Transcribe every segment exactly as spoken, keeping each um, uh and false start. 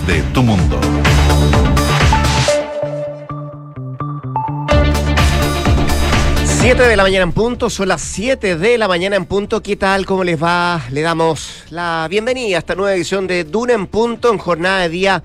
de tu mundo. siete de la mañana en punto, son las siete de la mañana en punto. ¿Qué tal? ¿Cómo les va? Le damos la bienvenida a esta nueva edición de Duna en Punto en jornada de día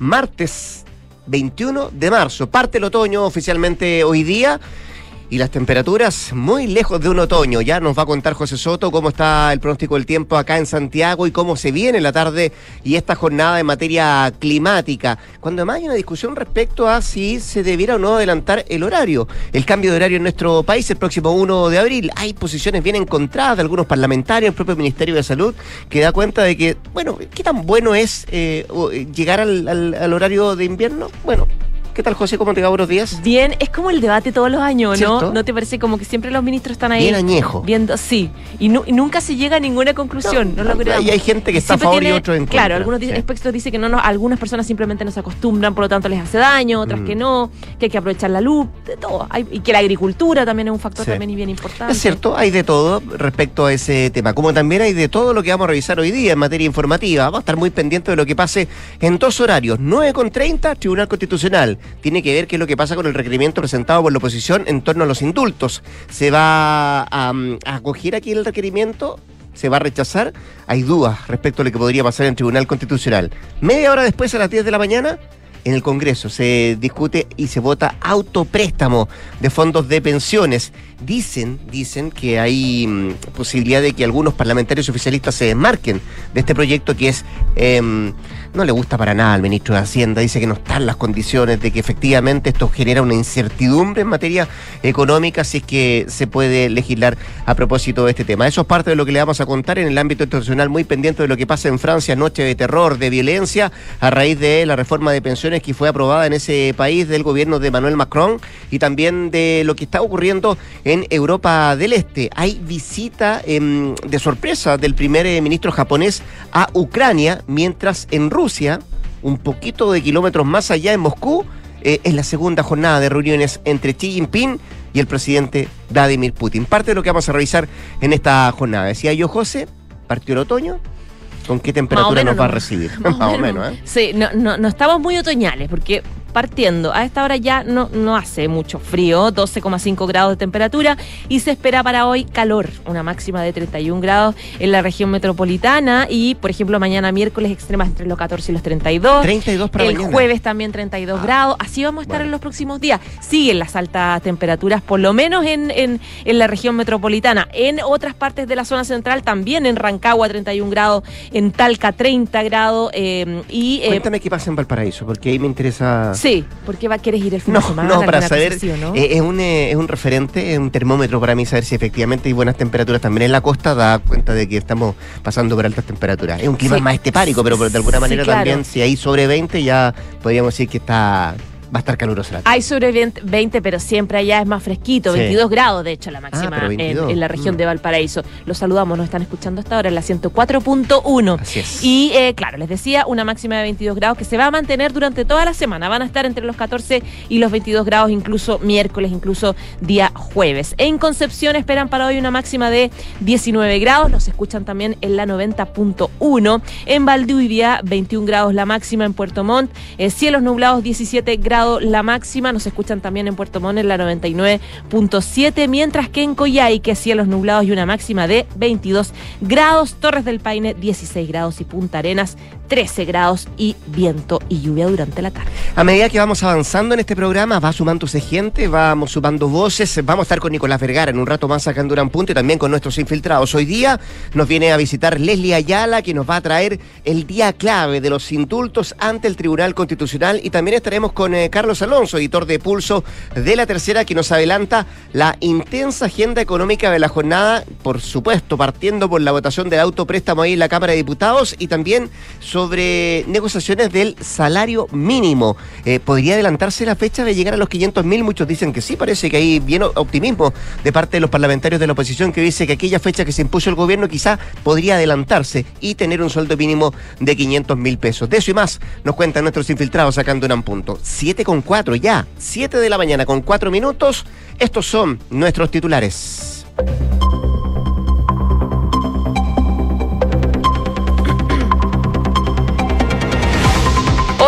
martes veintiuno de marzo. Parte el otoño oficialmente hoy día y las temperaturas muy lejos de un otoño. Ya nos va a contar José Soto cómo está el pronóstico del tiempo acá en Santiago y cómo se viene la tarde y esta jornada en materia climática. Cuando además hay una discusión respecto a si se debiera o no adelantar el horario. El cambio de horario en nuestro país el próximo uno de abril. Hay posiciones bien encontradas de algunos parlamentarios, el propio Ministerio de Salud, que da cuenta de que, bueno, ¿qué tan bueno es eh, llegar al, al, al horario de invierno? Bueno, ¿qué tal, José? ¿Cómo te va? Buenos días. Bien, es como el debate todos los años, ¿no? ¿Cierto? ¿No te parece como que siempre los ministros están ahí? Bien añejo. Viendo, sí. Y, nu- y nunca se llega a ninguna conclusión. No, No, no logramos. y hay gente que está a Siempre favor tiene, y otros en contra. Claro, algunos Sí. expertos dicen que no, no, algunas personas simplemente no se acostumbran, por lo tanto les hace daño, otras Mm. que no, que hay que aprovechar la luz, de todo. Hay, y que la agricultura también es un factor Sí. también y bien importante. Es cierto, hay de todo respecto a ese tema, como también hay de todo lo que vamos a revisar hoy día en materia informativa. Vamos a estar muy pendientes de lo que pase en dos horarios. nueve con treinta, Tribunal Constitucional. Tiene que ver qué es lo que pasa con el requerimiento presentado por la oposición en torno a los indultos. ¿Se va a, a acoger aquí el requerimiento? ¿Se va a rechazar? Hay dudas respecto a lo que podría pasar en el Tribunal Constitucional. Media hora después, a las diez de la mañana, en el Congreso se discute y se vota autopréstamo de fondos de pensiones. Dicen, dicen que hay mm, posibilidad de que algunos parlamentarios oficialistas se desmarquen de este proyecto que es... Eh, no le gusta para nada al ministro de Hacienda, dice que no están las condiciones, de que efectivamente esto genera una incertidumbre en materia económica si es que se puede legislar a propósito de este tema. Eso es parte de lo que le vamos a contar en el ámbito internacional, muy pendiente de lo que pasa en Francia, noche de terror, de violencia, a raíz de la reforma de pensiones que fue aprobada en ese país del gobierno de Emmanuel Macron y también de lo que está ocurriendo en Europa del Este. Hay visita eh, de sorpresa del primer eh, ministro japonés a Ucrania, mientras en Rusia, un poquito de kilómetros más allá en Moscú, eh, es la segunda jornada de reuniones entre Xi Jinping y el presidente Vladimir Putin. Parte de lo que vamos a revisar en esta jornada. Decía yo, José, partió el otoño. ¿Con qué temperatura nos va a recibir? Más, Más o o menos, menos, ¿eh? Sí, no, no, no estamos muy otoñales, porque partiendo, a esta hora ya no, no hace mucho frío, doce coma cinco grados de temperatura, y se espera para hoy calor, una máxima de treinta y un grados en la región metropolitana, y por ejemplo mañana miércoles extremas entre los catorce y los treinta y dos. treinta y dos para El mañana. jueves también treinta y dos Ah, grados, así vamos a estar bueno. en los próximos días. Siguen las altas temperaturas, por lo menos en, en, en la región metropolitana. En otras partes de la zona central también, en Rancagua treinta y un grados, en Talca treinta grados, eh, y... eh, Cuéntame qué pasa en Valparaíso, porque ahí me interesa... Sí, porque va, quieres ir el fin No, de semana. no, para alguna saber, cosa así, ¿o no? eh, es, un, eh, es un referente, es un termómetro para mí saber si efectivamente hay buenas temperaturas también en la costa, da cuenta de que estamos pasando por altas temperaturas. Es un clima Sí. más estepárico, pero por- de alguna Sí, manera claro. también, si hay sobre veinte, ya podríamos decir que está va a estar calurosa la tarde. Hay sobre veinte, pero siempre allá es más fresquito, Sí. veintidós grados de hecho la máxima Ah, pero en, veintidós. en la región Mm. de Valparaíso. Los saludamos, nos están escuchando hasta ahora en la ciento cuatro punto uno. Así es. Y eh, claro, les decía, una máxima de veintidós grados que se va a mantener durante toda la semana. Van a estar entre los catorce y los veintidós grados, incluso miércoles, incluso día jueves. En Concepción esperan para hoy una máxima de diecinueve grados. Nos escuchan también en la noventa punto uno. En Valdivia, veintiún grados la máxima. En Puerto Montt, eh, cielos nublados, diecisiete grados la máxima. Nos escuchan también en Puerto Montt en la noventa y nueve punto siete, mientras que en Coyhaique, cielos nublados y una máxima de veintidós grados. Torres del Paine, dieciséis grados y Punta Arenas, trece grados y viento y lluvia durante la tarde. A medida que vamos avanzando en este programa, va sumándose gente, vamos sumando voces. Vamos a estar con Nicolás Vergara en un rato más acá en Dura en Punto y también con nuestros infiltrados. Hoy día nos viene a visitar Leslie Ayala, que nos va a traer el día clave de los indultos ante el Tribunal Constitucional, y también estaremos con eh, Carlos Alonso, editor de Pulso de La Tercera, que nos adelanta la intensa agenda económica de la jornada, por supuesto, partiendo por la votación del autopréstamo ahí en la Cámara de Diputados y también sobre negociaciones del salario mínimo. Eh, ¿Podría adelantarse la fecha de llegar a los quinientos mil? Muchos dicen que sí, parece que hay bien optimismo de parte de los parlamentarios de la oposición, que dice que aquella fecha que se impuso el gobierno quizá podría adelantarse y tener un sueldo mínimo de quinientos mil pesos. De eso y más nos cuentan nuestros infiltrados acá en Dura en Punto. siete con cuatro ya, siete de la mañana con cuatro minutos. Estos son nuestros titulares.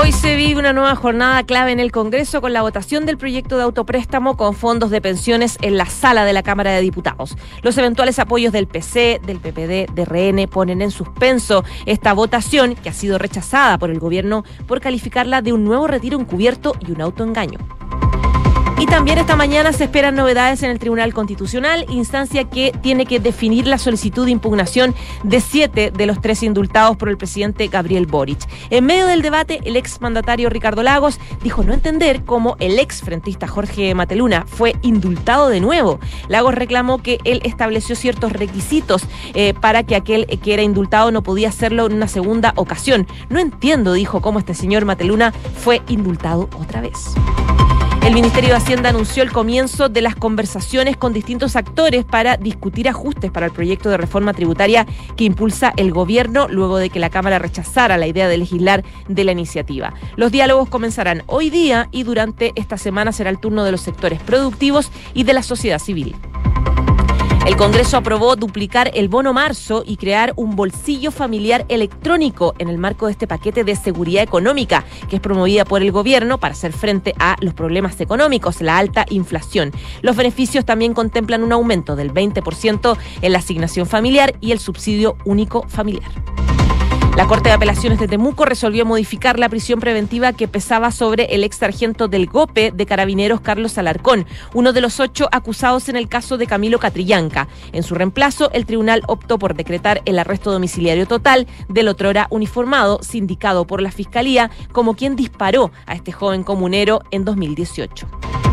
Hoy se vive una nueva jornada clave en el Congreso con la votación del proyecto de autopréstamo con fondos de pensiones en la sala de la Cámara de Diputados. Los eventuales apoyos del P C, del P P D, de R N ponen en suspenso esta votación que ha sido rechazada por el gobierno por calificarla de un nuevo retiro encubierto y un autoengaño. Y también esta mañana se esperan novedades en el Tribunal Constitucional, instancia que tiene que definir la solicitud de impugnación de siete de los tres indultados por el presidente Gabriel Boric. En medio del debate, el exmandatario Ricardo Lagos dijo no entender cómo el exfrentista Jorge Mateluna fue indultado de nuevo. Lagos reclamó que él estableció ciertos requisitos eh, para que aquel que era indultado no podía hacerlo en una segunda ocasión. No entiendo, dijo, cómo este señor Mateluna fue indultado otra vez. El Ministerio de Hacienda anunció el comienzo de las conversaciones con distintos actores para discutir ajustes para el proyecto de reforma tributaria que impulsa el gobierno luego de que la Cámara rechazara la idea de legislar de la iniciativa. Los diálogos comenzarán hoy día y durante esta semana será el turno de los sectores productivos y de la sociedad civil. El Congreso aprobó duplicar el bono marzo y crear un bolsillo familiar electrónico en el marco de este paquete de seguridad económica que es promovida por el gobierno para hacer frente a los problemas económicos, la alta inflación. Los beneficios también contemplan un aumento del veinte por ciento en la asignación familiar y el subsidio único familiar. La Corte de Apelaciones de Temuco resolvió modificar la prisión preventiva que pesaba sobre el ex sargento del GOPE de Carabineros Carlos Alarcón, uno de los ocho acusados en el caso de Camilo Catrillanca. En su reemplazo, el tribunal optó por decretar el arresto domiciliario total del otrora uniformado, sindicado por la Fiscalía, como quien disparó a este joven comunero en dos mil dieciocho.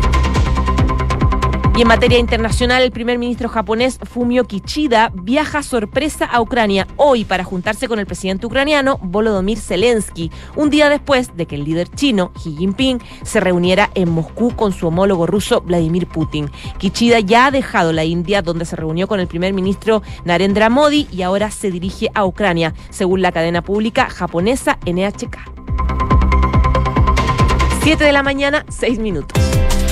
Y en materia internacional, el primer ministro japonés Fumio Kishida viaja sorpresa a Ucrania hoy para juntarse con el presidente ucraniano Volodymyr Zelensky, un día después de que el líder chino Xi Jinping se reuniera en Moscú con su homólogo ruso Vladimir Putin. Kishida ya ha dejado la India, donde se reunió con el primer ministro Narendra Modi, y ahora se dirige a Ucrania, según la cadena pública japonesa N H K. siete de la mañana, seis minutos.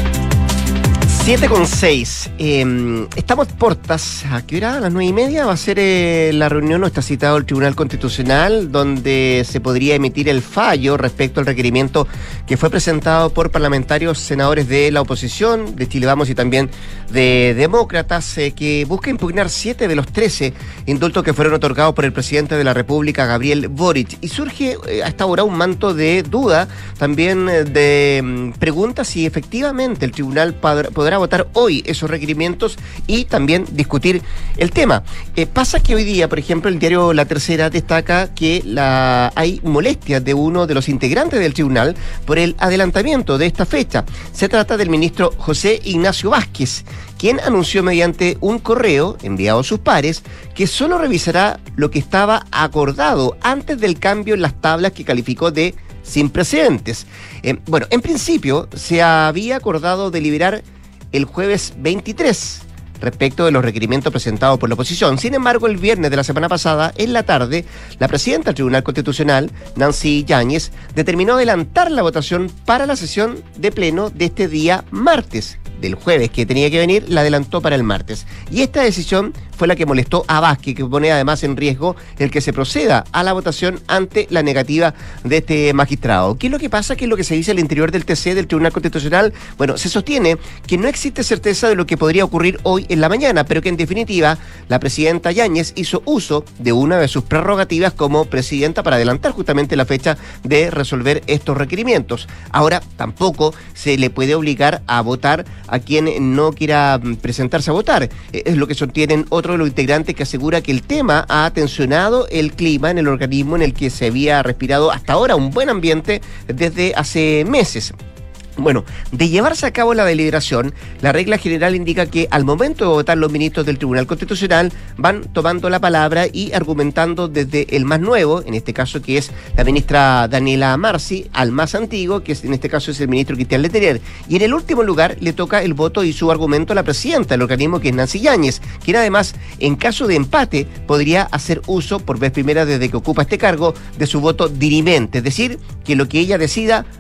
siete con seis. Eh, estamos portas. ¿A qué hora? A las nueve y media va a ser eh, la reunión, no está citado el Tribunal Constitucional, donde se podría emitir el fallo respecto al requerimiento que fue presentado por parlamentarios senadores de la oposición, de Chile Vamos y también de Demócratas, eh, que busca impugnar siete de los trece indultos que fueron otorgados por el presidente de la República, Gabriel Boric. Y surge eh, hasta ahora un manto de duda, también eh, de mm, preguntas si efectivamente el tribunal podrá, podrá votar hoy esos requerimientos y también discutir el tema. Eh, pasa que hoy día, por ejemplo, el diario La Tercera destaca que la, hay molestias de uno de los integrantes del tribunal por el adelantamiento de esta fecha. Se trata del ministro José Ignacio Vázquez, quien anunció mediante un correo enviado a sus pares que solo revisará lo que estaba acordado antes del cambio en las tablas que calificó de sin precedentes. Eh, bueno, en principio se había acordado deliberar el jueves veintitrés respecto de los requerimientos presentados por la oposición. Sin embargo, el viernes de la semana pasada, en la tarde, la presidenta del Tribunal Constitucional, Nancy Yáñez, determinó adelantar la votación para la sesión de pleno de este día martes. Del jueves que tenía que venir, la adelantó para el martes. Y esta decisión fue la que molestó a Vázquez, que pone además en riesgo el que se proceda a la votación ante la negativa de este magistrado. ¿Qué es lo que pasa? ¿Qué es lo que se dice al interior del T C, del Tribunal Constitucional? Bueno, se sostiene que no existe certeza de lo que podría ocurrir hoy en la mañana, pero que en definitiva la presidenta Yáñez hizo uso de una de sus prerrogativas como presidenta para adelantar justamente la fecha de resolver estos requerimientos. Ahora, tampoco se le puede obligar a votar a quien no quiera presentarse a votar. Es lo que sostienen otro de los integrantes, que asegura que el tema ha tensionado el clima en el organismo en el que se había respirado hasta ahora un buen ambiente desde hace meses. Bueno, de llevarse a cabo la deliberación, la regla general indica que al momento de votar los ministros del Tribunal Constitucional van tomando la palabra y argumentando desde el más nuevo, en este caso que es la ministra Daniela Marci, al más antiguo, que es, en este caso es el ministro Cristian Letelier. Y en el último lugar le toca el voto y su argumento a la presidenta del organismo, que es Nancy Yáñez, quien además, en caso de empate, podría hacer uso, por vez primera desde que ocupa este cargo, de su voto dirimente, es decir, que lo que ella decida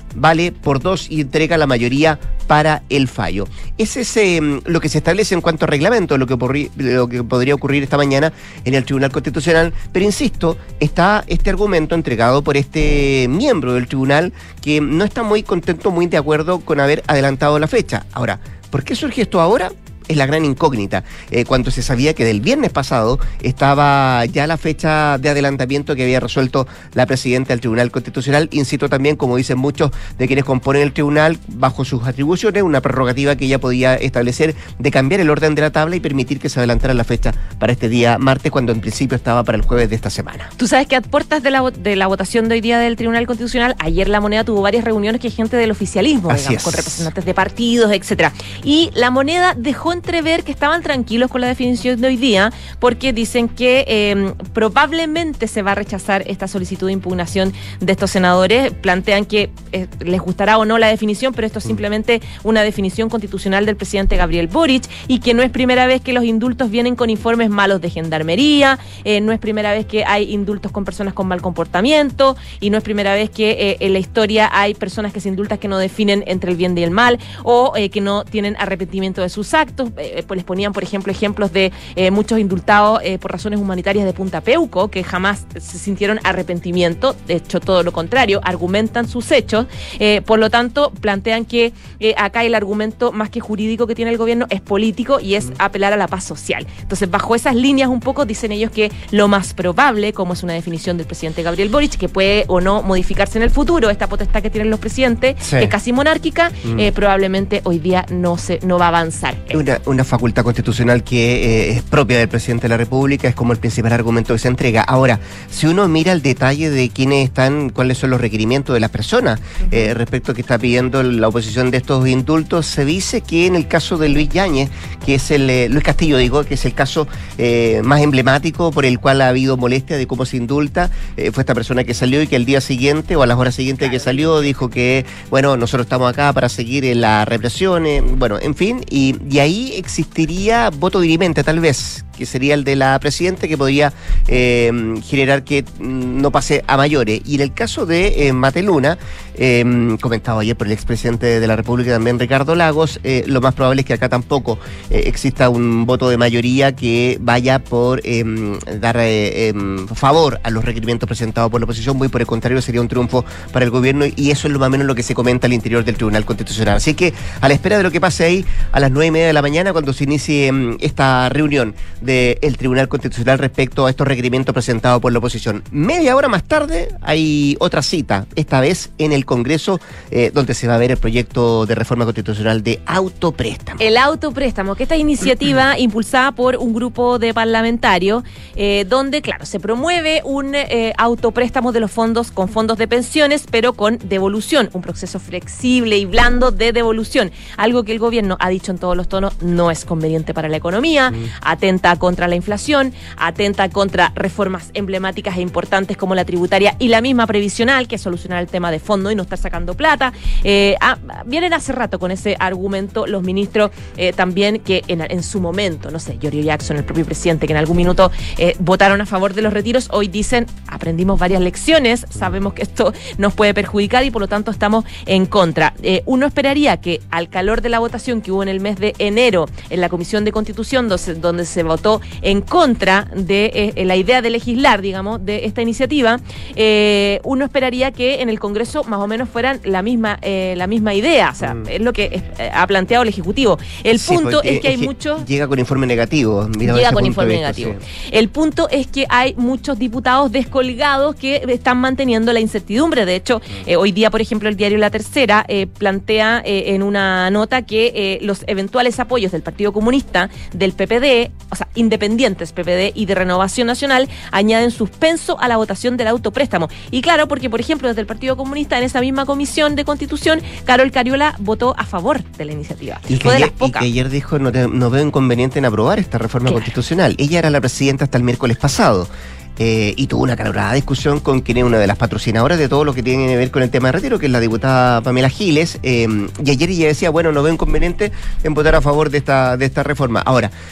vale por dos y entrega la mayoría para el fallo. Ese es eh, lo que se establece en cuanto a reglamento, lo que, porri, lo que podría ocurrir esta mañana en el Tribunal Constitucional, pero insisto, está este argumento entregado por este miembro del tribunal que no está muy contento, muy de acuerdo con haber adelantado la fecha. Ahora, ¿por qué surge esto ahora? Es la gran incógnita, eh, cuando se sabía que del viernes pasado estaba ya la fecha de adelantamiento que había resuelto la presidenta del Tribunal Constitucional. Incito también, como dicen muchos de quienes componen el tribunal, bajo sus atribuciones, una prerrogativa que ella podía establecer de cambiar el orden de la tabla y permitir que se adelantara la fecha para este día martes, cuando en principio estaba para el jueves de esta semana. Tú sabes que a puertas de la, de la votación de hoy día del Tribunal Constitucional, ayer La Moneda tuvo varias reuniones que hay gente del oficialismo, digamos, con representantes de partidos, etcétera. Y La Moneda dejó entrever que estaban tranquilos con la definición de hoy día, porque dicen que eh, probablemente se va a rechazar esta solicitud de impugnación de estos senadores. Plantean que eh, les gustará o no la definición, pero esto es simplemente una definición constitucional del presidente Gabriel Boric, y que no es primera vez que los indultos vienen con informes malos de gendarmería, eh, no es primera vez que hay indultos con personas con mal comportamiento, y no es primera vez que eh, en la historia hay personas que se indultan que no definen entre el bien y el mal, o eh, que no tienen arrepentimiento de sus actos. Eh, pues les ponían, por ejemplo, ejemplos de eh, muchos indultados eh, por razones humanitarias de Punta Peuco, que jamás se sintieron arrepentimiento, de hecho todo lo contrario, argumentan sus hechos, eh, por lo tanto plantean que eh, acá el argumento más que jurídico que tiene el gobierno es político y es apelar a la paz social. Entonces, bajo esas líneas un poco, dicen ellos que lo más probable, como es una definición del presidente Gabriel Boric, que puede o no modificarse en el futuro, esta potestad que tienen los presidentes, sí, que es casi monárquica, mm. eh, probablemente hoy día no se no va a avanzar. Una, una facultad constitucional que eh, es propia del presidente de la República, es como el principal argumento que se entrega. Ahora, si uno mira el detalle de quiénes están, cuáles son los requerimientos de las personas eh, respecto a que está pidiendo la oposición de estos indultos, se dice que en el caso de Luis Yáñez, que es el, eh, Luis Castillo digo, que es el caso eh, más emblemático por el cual ha habido molestia de cómo se indulta, eh, fue esta persona que salió y que el día siguiente o a las horas siguientes claro. que salió dijo que, bueno, nosotros estamos acá para seguir en la represión, eh, bueno, en fin, y, y ahí existiría voto dirimente tal vez, que sería el de la presidenta, que podría eh, generar que no pase a mayores. Y en el caso de eh, Mateluna, eh, comentado ayer por el expresidente de la República también, Ricardo Lagos, eh, lo más probable es que acá tampoco eh, exista un voto de mayoría que vaya por eh, dar eh, eh, favor a los requerimientos presentados por la oposición. Muy por el contrario, sería un triunfo para el gobierno, y eso es lo más o menos lo que se comenta al interior del Tribunal Constitucional. Así que a la espera de lo que pase ahí a las nueve y media de la mañana, cuando se inicie eh, esta reunión del Tribunal Constitucional respecto a estos requerimientos presentados por la oposición. Media hora más tarde hay otra cita, esta vez en el Congreso, eh, donde se va a ver el proyecto de reforma constitucional de autopréstamo. El autopréstamo, que esta iniciativa impulsada por un grupo de parlamentarios, eh, donde, claro, se promueve un eh, autopréstamo de los fondos con fondos de pensiones, pero con devolución, un proceso flexible y blando de devolución, algo que el gobierno ha dicho en todos los tonos no es conveniente para la economía, mm. atenta contra la inflación, atenta contra reformas emblemáticas e importantes como la tributaria y la misma previsional, que es solucionar el tema de fondo y no estar sacando plata. Eh, ah, vienen hace rato con ese argumento los ministros eh, también, que en, en su momento, no sé, Giorgio Jackson, el propio presidente, que en algún minuto eh, votaron a favor de los retiros, hoy dicen, aprendimos varias lecciones, sabemos que esto nos puede perjudicar y por lo tanto estamos en contra. Eh, uno esperaría que al calor de la votación que hubo en el mes de enero en la Comisión de Constitución, donde, donde se votó en contra de eh, la idea de legislar, digamos, de esta iniciativa, eh, uno esperaría que en el Congreso más o menos fueran la misma eh, la misma idea, o sea, mm. es lo que eh, ha planteado el Ejecutivo. El sí, punto es que hay muchos... Llega con informe negativo. Mira, llega con informe negativo. Sí. El punto es que hay muchos diputados descolgados que están manteniendo la incertidumbre. De hecho, mm. eh, hoy día, por ejemplo, el diario La Tercera eh, plantea eh, en una nota que eh, los eventuales apoyos del Partido Comunista, del P P D, o sea, independientes P P D y de Renovación Nacional, añaden suspenso a la votación del autopréstamo. Y claro, porque por ejemplo desde el Partido Comunista, en esa misma comisión de Constitución, Carol Cariola votó a favor de la iniciativa. Y, que ayer, y que ayer dijo, no, te, no veo inconveniente en aprobar esta reforma claro. constitucional. Ella era la presidenta hasta el miércoles pasado. Eh, y tuvo una calorada discusión con quien es una de las patrocinadoras de todo lo que tiene que ver con el tema de retiro, que es la diputada Pamela Giles, eh, y ayer ella decía, bueno, no veo inconveniente en votar a favor de esta, de esta reforma. Ahora,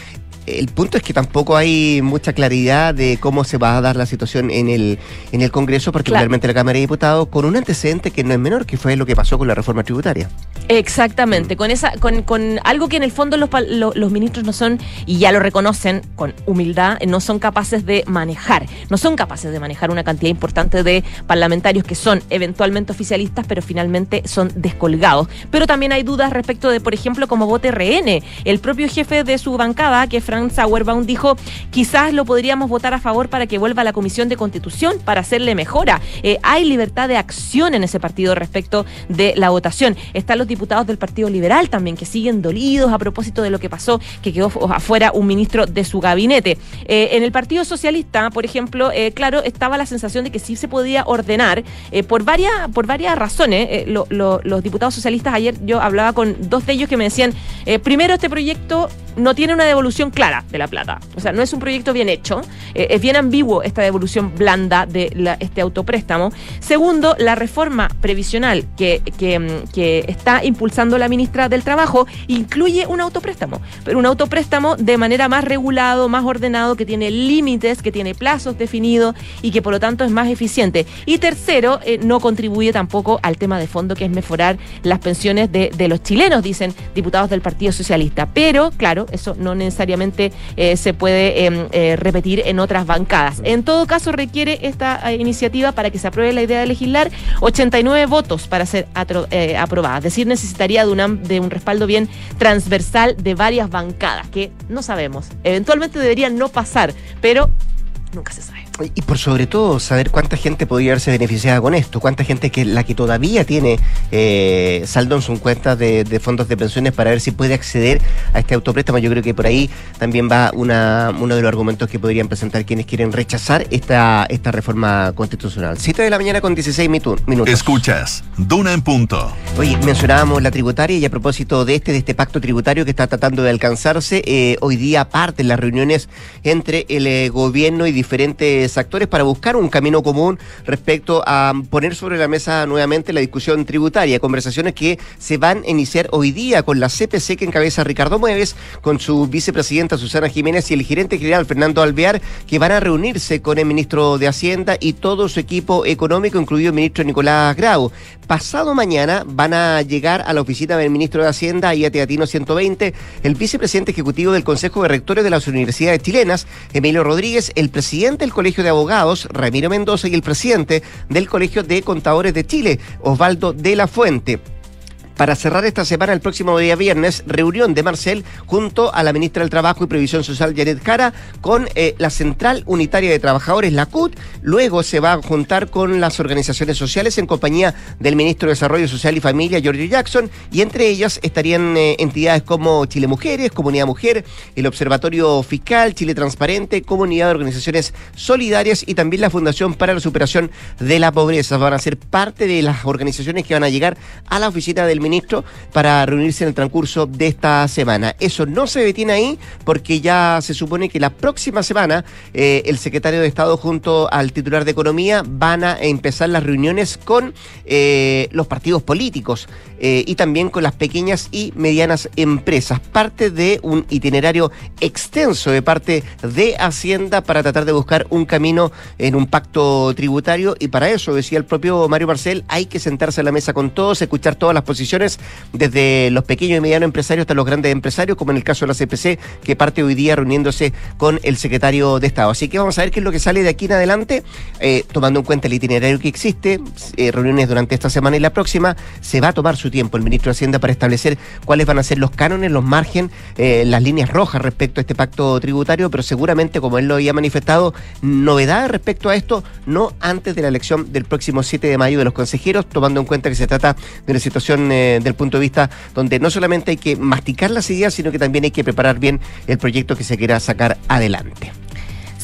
el punto es que tampoco hay mucha claridad de cómo se va a dar la situación en el en el Congreso, particularmente claro. en la Cámara de Diputados, con un antecedente que no es menor, que fue lo que pasó con la reforma tributaria. Exactamente, con esa con, con algo que en el fondo los, los, los ministros no son, y ya lo reconocen con humildad, no son capaces de manejar, no son capaces de manejar una cantidad importante de parlamentarios que son eventualmente oficialistas, pero finalmente son descolgados. Pero también hay dudas respecto de, por ejemplo, cómo vote R N. El propio jefe de su bancada, que es Frank Sauerbaum, dijo, quizás lo podríamos votar a favor para que vuelva a la Comisión de Constitución para hacerle mejora. Eh, hay libertad de acción en ese partido respecto de la votación. Están los diputados del Partido Liberal también, que siguen dolidos a propósito de lo que pasó, que quedó afuera un ministro de su gabinete. Eh, en el Partido Socialista, por ejemplo, eh, claro, estaba la sensación de que sí se podía ordenar eh, por varias por varias razones. Eh, lo, lo, los diputados socialistas, ayer yo hablaba con dos de ellos que me decían, eh, primero, este proyecto no tiene una devolución clara de la plata. O sea, no es un proyecto bien hecho. Eh, es bien ambiguo esta devolución blanda de la, este autopréstamo. Segundo, la reforma previsional que, que, que está impulsando la ministra del Trabajo incluye un autopréstamo, pero un autopréstamo de manera más regulado, más ordenado, que tiene límites, que tiene plazos definidos y que por lo tanto es más eficiente. Y tercero, eh, no contribuye tampoco al tema de fondo, que es mejorar las pensiones de, de los chilenos, dicen diputados del Partido Socialista. Pero, claro, eso no necesariamente eh, se puede eh, eh, repetir en otras bancadas. En todo caso, requiere esta eh, iniciativa, para que se apruebe la idea de legislar, ochenta y nueve votos para ser atro, eh, aprobada. Es decir, necesitaría de, una, de un respaldo bien transversal de varias bancadas, que no sabemos. Eventualmente deberían no pasar, pero nunca se sabe. Y por sobre todo, saber cuánta gente podría haberse beneficiada con esto, cuánta gente que la que todavía tiene eh, saldo en sus cuentas de, de fondos de pensiones, para ver si puede acceder a este autopréstamo. Yo creo que por ahí también va una uno de los argumentos que podrían presentar quienes quieren rechazar esta, esta reforma constitucional. siete de la mañana con dieciséis minutos. Escuchas Duna en Punto. Oye, mencionábamos la tributaria, y a propósito de este, de este pacto tributario que está tratando de alcanzarse, eh, hoy día parten las reuniones entre el eh, gobierno y diferentes actores para buscar un camino común respecto a poner sobre la mesa nuevamente la discusión tributaria, conversaciones que se van a iniciar hoy día con la C P C, que encabeza Ricardo Mueves, con su vicepresidenta Susana Jiménez y el gerente general Fernando Alvear, que van a reunirse con el ministro de Hacienda y todo su equipo económico, incluido el ministro Nicolás Grau. Pasado mañana van a llegar a la oficina del ministro de Hacienda, y a Teatino ciento veinte, el vicepresidente ejecutivo del Consejo de Rectores de las Universidades Chilenas, Emilio Rodríguez, el presidente del Colegio de Abogados, Ramiro Mendoza, y el presidente del Colegio de Contadores de Chile, Osvaldo de la Fuente. Para cerrar esta semana, el próximo día viernes, reunión de Marcel junto a la ministra del Trabajo y Previsión Social, Janet Jara, con eh, la Central Unitaria de Trabajadores, la C U T. Luego se va a juntar con las organizaciones sociales en compañía del ministro de Desarrollo Social y Familia, Giorgio Jackson, y entre ellas estarían eh, entidades como Chile Mujeres, Comunidad Mujer, el Observatorio Fiscal, Chile Transparente, Comunidad de Organizaciones Solidarias y también la Fundación para la Superación de la Pobreza. Van a ser parte de las organizaciones que van a llegar a la oficina del ministro para reunirse en el transcurso de esta semana. Eso no se detiene ahí, porque ya se supone que la próxima semana eh, el secretario de Estado junto al titular de Economía van a empezar las reuniones con eh, los partidos políticos eh, y también con las pequeñas y medianas empresas. Parte de un itinerario extenso de parte de Hacienda para tratar de buscar un camino en un pacto tributario, y para eso, decía el propio Mario Marcel, hay que sentarse a la mesa con todos, escuchar todas las posiciones, desde los pequeños y medianos empresarios hasta los grandes empresarios, como en el caso de la C P C, que parte hoy día reuniéndose con el secretario de Estado. Así que vamos a ver qué es lo que sale de aquí en adelante, eh, tomando en cuenta el itinerario que existe, eh, reuniones durante esta semana y la próxima. Se va a tomar su tiempo el ministro de Hacienda para establecer cuáles van a ser los cánones, los márgenes, eh, las líneas rojas respecto a este pacto tributario, pero seguramente, como él lo había manifestado, novedades respecto a esto, no antes de la elección del próximo siete de mayo de los consejeros, tomando en cuenta que se trata de una situación eh, del punto de vista donde no solamente hay que masticar las ideas, sino que también hay que preparar bien el proyecto que se quiera sacar adelante.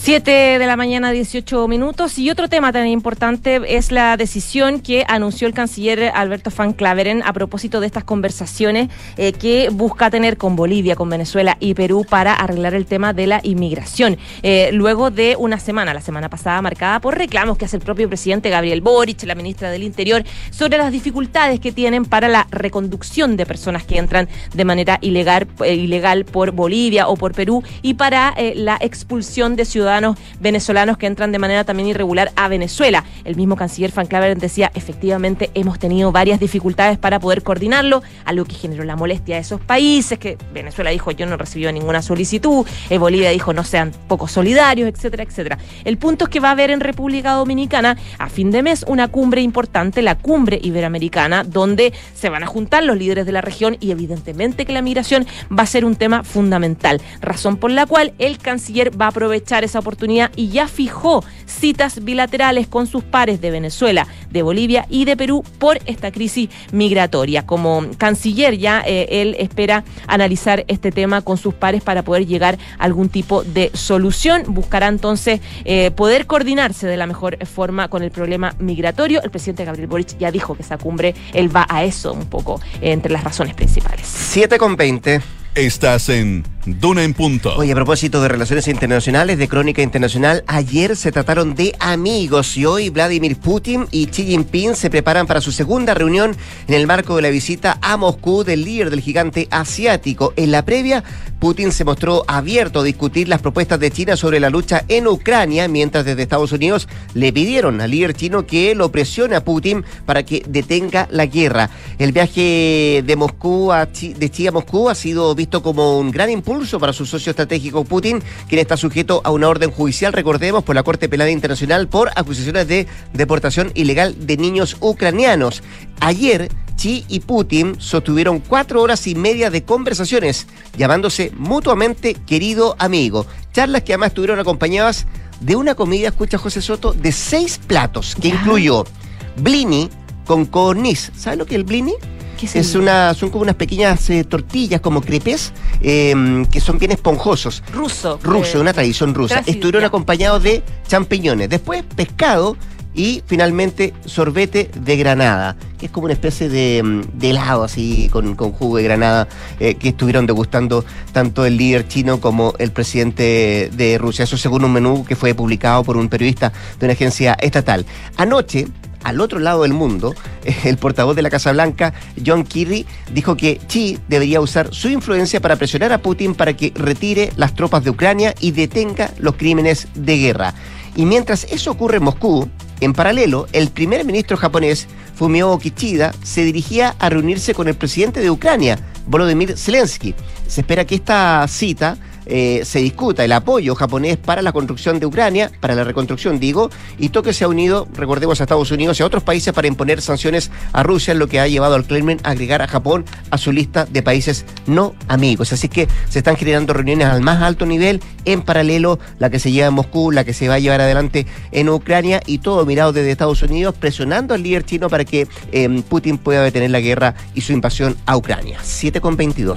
siete de la mañana, dieciocho minutos. Y otro tema tan importante es la decisión que anunció el canciller Alberto Van Claveren a propósito de estas conversaciones eh, que busca tener con Bolivia, con Venezuela y Perú para arreglar el tema de la inmigración. Eh, luego de una semana, la semana pasada, marcada por reclamos que hace el propio presidente Gabriel Boric, la ministra del Interior, sobre las dificultades que tienen para la reconducción de personas que entran de manera ilegal, eh, ilegal por Bolivia o por Perú y para eh, la expulsión de ciudadanos ciudadanos venezolanos que entran de manera también irregular a Venezuela. El mismo canciller Van Claveren decía, efectivamente hemos tenido varias dificultades para poder coordinarlo, algo que generó la molestia de esos países, que Venezuela dijo yo no recibió ninguna solicitud, eh, Bolivia dijo no sean poco solidarios, etcétera, etcétera. El punto es que va a haber en República Dominicana a fin de mes una cumbre importante, la cumbre iberoamericana, donde se van a juntar los líderes de la región y evidentemente que la migración va a ser un tema fundamental, razón por la cual el canciller va a aprovechar esa oportunidad y ya fijó citas bilaterales con sus pares de Venezuela, de Bolivia y de Perú por esta crisis migratoria. Como canciller ya eh, él espera analizar este tema con sus pares para poder llegar a algún tipo de solución. Buscará entonces eh, poder coordinarse de la mejor forma con el problema migratorio. El presidente Gabriel Boric ya dijo que esa cumbre, él va a eso un poco, eh, entre las razones principales. siete con veinte. Estás en Duna en Punto. Oye, a propósito de relaciones internacionales, de crónica internacional, ayer se trataron de amigos y hoy Vladimir Putin y Xi Jinping se preparan para su segunda reunión en el marco de la visita a Moscú del líder del gigante asiático. En la previa, Putin se mostró abierto a discutir las propuestas de China sobre la lucha en Ucrania, mientras desde Estados Unidos le pidieron al líder chino que lo presione a Putin para que detenga la guerra. El viaje de Moscú a Xi, de Xi a Moscú ha sido visto como un gran impulso para su socio estratégico Putin, quien está sujeto a una orden judicial, recordemos, por la Corte Penal Internacional por acusaciones de deportación ilegal de niños ucranianos. Ayer, Xi y Putin sostuvieron cuatro horas y media de conversaciones, llamándose mutuamente querido amigo. Charlas que además estuvieron acompañadas de una comida, escucha José Soto, de seis platos, que incluyó blini con codorniz. ¿Sabes lo que es el blini? Es una, son como unas pequeñas eh, tortillas, como crepes, eh, que son bien esponjosos. Ruso. Ruso, eh, una tradición rusa. Casi, Estuvieron ya. acompañados de champiñones. Después, pescado y finalmente sorbete de granada, que es como una especie de, de helado así con, con jugo de granada, eh, que estuvieron degustando tanto el líder chino como el presidente de Rusia. Eso según un menú que fue publicado por un periodista de una agencia estatal. Anoche, al otro lado del mundo, el portavoz de la Casa Blanca, John Kerry, dijo que Xi debería usar su influencia para presionar a Putin para que retire las tropas de Ucrania y detenga los crímenes de guerra. Y mientras eso ocurre en Moscú, en paralelo, el primer ministro japonés, Fumio Kishida, se dirigía a reunirse con el presidente de Ucrania, Volodymyr Zelensky. Se espera que esta cita Eh, se discuta el apoyo japonés para la construcción de Ucrania, para la reconstrucción, digo, y Tokio se ha unido, recordemos, a Estados Unidos y a otros países para imponer sanciones a Rusia, lo que ha llevado al Kremlin a agregar a Japón a su lista de países no amigos. Así que se están generando reuniones al más alto nivel, en paralelo la que se lleva en Moscú, la que se va a llevar adelante en Ucrania, y todo mirado desde Estados Unidos, presionando al líder chino para que eh, Putin pueda detener la guerra y su invasión a Ucrania. siete con veintidós.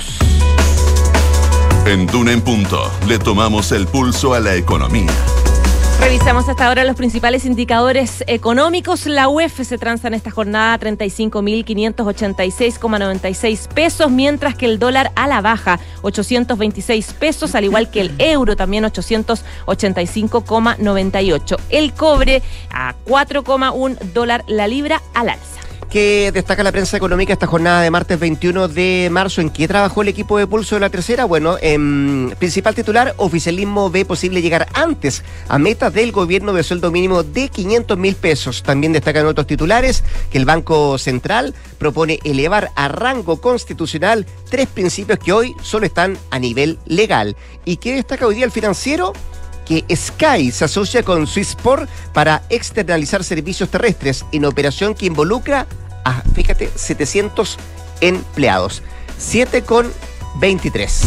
En Duna en Punto le tomamos el pulso a la economía. Revisamos hasta ahora los principales indicadores económicos. La U E F se transa en esta jornada a treinta y cinco mil quinientos ochenta y seis coma noventa y seis pesos, mientras que el dólar a la baja, ochocientos veintiséis pesos, al igual que el euro también ochocientos ochenta y cinco coma noventa y ocho. El cobre a cuatro coma uno dólar la libra al alza. ¿Qué destaca la prensa económica esta jornada de martes veintiuno de marzo? ¿En qué trabajó el equipo de Pulso de la Tercera? Bueno, en principal titular, oficialismo ve posible llegar antes a meta del gobierno de sueldo mínimo de quinientos mil pesos. También destacan otros titulares que el Banco Central propone elevar a rango constitucional tres principios que hoy solo están a nivel legal. ¿Y qué destaca hoy día el Financiero? Que Sky se asocia con Swissport para externalizar servicios terrestres en operación que involucra a, fíjate, setecientos empleados. siete con veintitrés.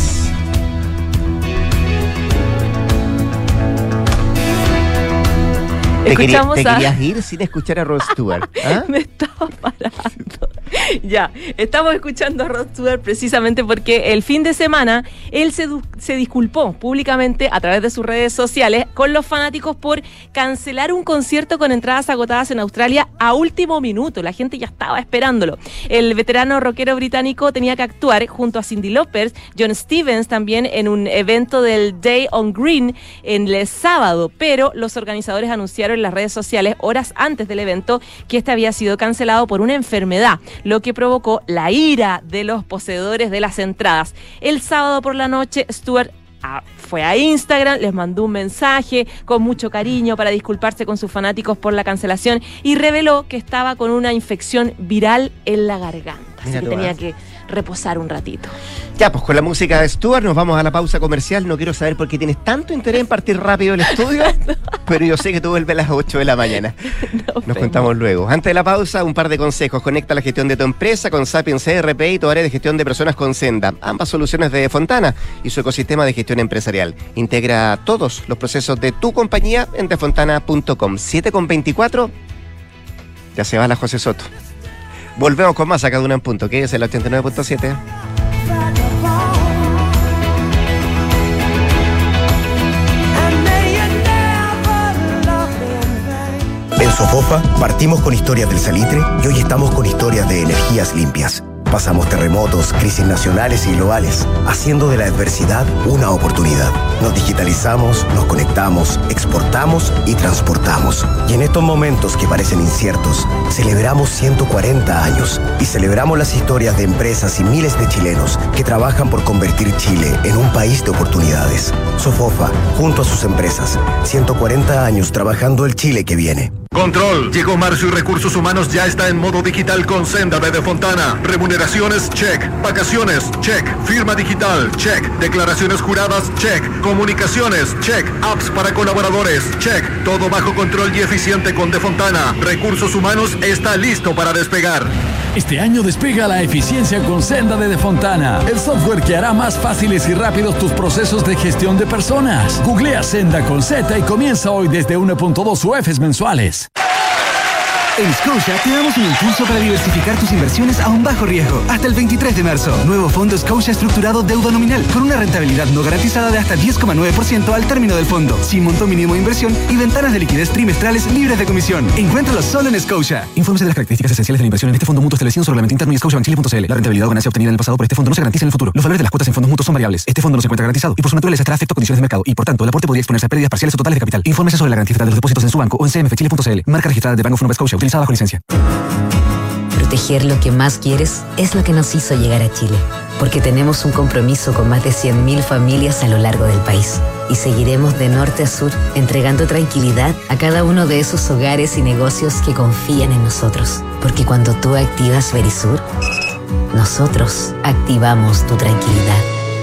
¿Te, quería, ¿Te querías a... ir sin escuchar a Rod Stewart? ¿Ah? Me estaba parando. Ya, estamos escuchando a Rod Stewart precisamente porque el fin de semana él se se disculpó públicamente a través de sus redes sociales con los fanáticos por cancelar un concierto con entradas agotadas en Australia a último minuto. La gente ya estaba esperándolo. El veterano rockero británico tenía que actuar junto a Cyndi Lauper, John Stevens también en un evento del Day on Green en el sábado, pero los organizadores anunciaron en las redes sociales horas antes del evento que este había sido cancelado por una enfermedad, lo que provocó la ira de los poseedores de las entradas. El sábado por la noche, Stewart Ah, fue a Instagram, les mandó un mensaje con mucho cariño para disculparse con sus fanáticos por la cancelación y reveló que estaba con una infección viral en la garganta. Así que tenía que reposar un ratito. Ya, pues con la música de Stuart nos vamos a la pausa comercial. No quiero saber por qué tienes tanto interés en partir rápido el estudio, no. Pero yo sé que tú vuelves a las ocho de la mañana. No, nos contamos luego. Antes de la pausa, un par de consejos. Conecta la gestión de tu empresa con Sapiens C R P y tu área de gestión de personas con Senda. Ambas soluciones de Defontana y su ecosistema de gestión empresarial. Integra todos los procesos de tu compañía en defontana punto com. siete con veinticuatro. Ya se va la José Soto. Volvemos con más acá de Duna en Punto, que es el ochenta y nueve punto siete. En Sofofa partimos con historias del salitre y hoy estamos con historias de energías limpias. Pasamos terremotos, crisis nacionales y globales, haciendo de la adversidad una oportunidad. Nos digitalizamos, nos conectamos, exportamos y transportamos. Y en estos momentos que parecen inciertos, celebramos ciento cuarenta años y celebramos las historias de empresas y miles de chilenos que trabajan por convertir Chile en un país de oportunidades. Sofofa, junto a sus empresas, ciento cuarenta años trabajando el Chile que viene. Control, llegó marzo y Recursos Humanos ya está en modo digital con Senda de Defontana. Remuneraciones, check. Vacaciones, check. Firma digital, check. Declaraciones juradas, check. Comunicaciones, check. Apps para colaboradores, check. Todo bajo control y eficiente con Defontana. Recursos Humanos está listo para despegar. Este año despega la eficiencia con Senda de Defontana, el software que hará más fáciles y rápidos tus procesos de gestión de personas. Googlea Senda con Z y comienza hoy desde uno punto dos U Fs mensuales. En Scotia te damos un impulso para diversificar tus inversiones a un bajo riesgo. Hasta el veintitrés de marzo. Nuevo fondo Scotia estructurado deuda nominal con una rentabilidad no garantizada de hasta diez coma nueve por ciento al término del fondo, sin monto mínimo de inversión y ventanas de liquidez trimestrales libres de comisión. Encuéntralo solo en Scotia. Infórmese de las características esenciales de la inversión en este fondo mutuo establecido en su reglamento interno y scotiabank chile punto c l. La rentabilidad o ganancia obtenida en el pasado por este fondo no se garantiza en el futuro. Los valores de las cuotas en fondos mutuos son variables. Este fondo no se encuentra garantizado y por su naturaleza estará afecto a condiciones de mercado y por tanto el aporte podría exponerse a pérdidas parciales o totales de capital. Infórmese sobre la garantía estatal de los depósitos en su banco o en c m f chile punto c l. Marca registrada de Bank of Nova Scotia utilizada bajo licencia. Proteger lo que más quieres es lo que nos hizo llegar a Chile, porque tenemos un compromiso con más de cien mil familias a lo largo del país y seguiremos de norte a sur entregando tranquilidad a cada uno de esos hogares y negocios que confían en nosotros, porque cuando tú activas Verisur, nosotros activamos tu tranquilidad.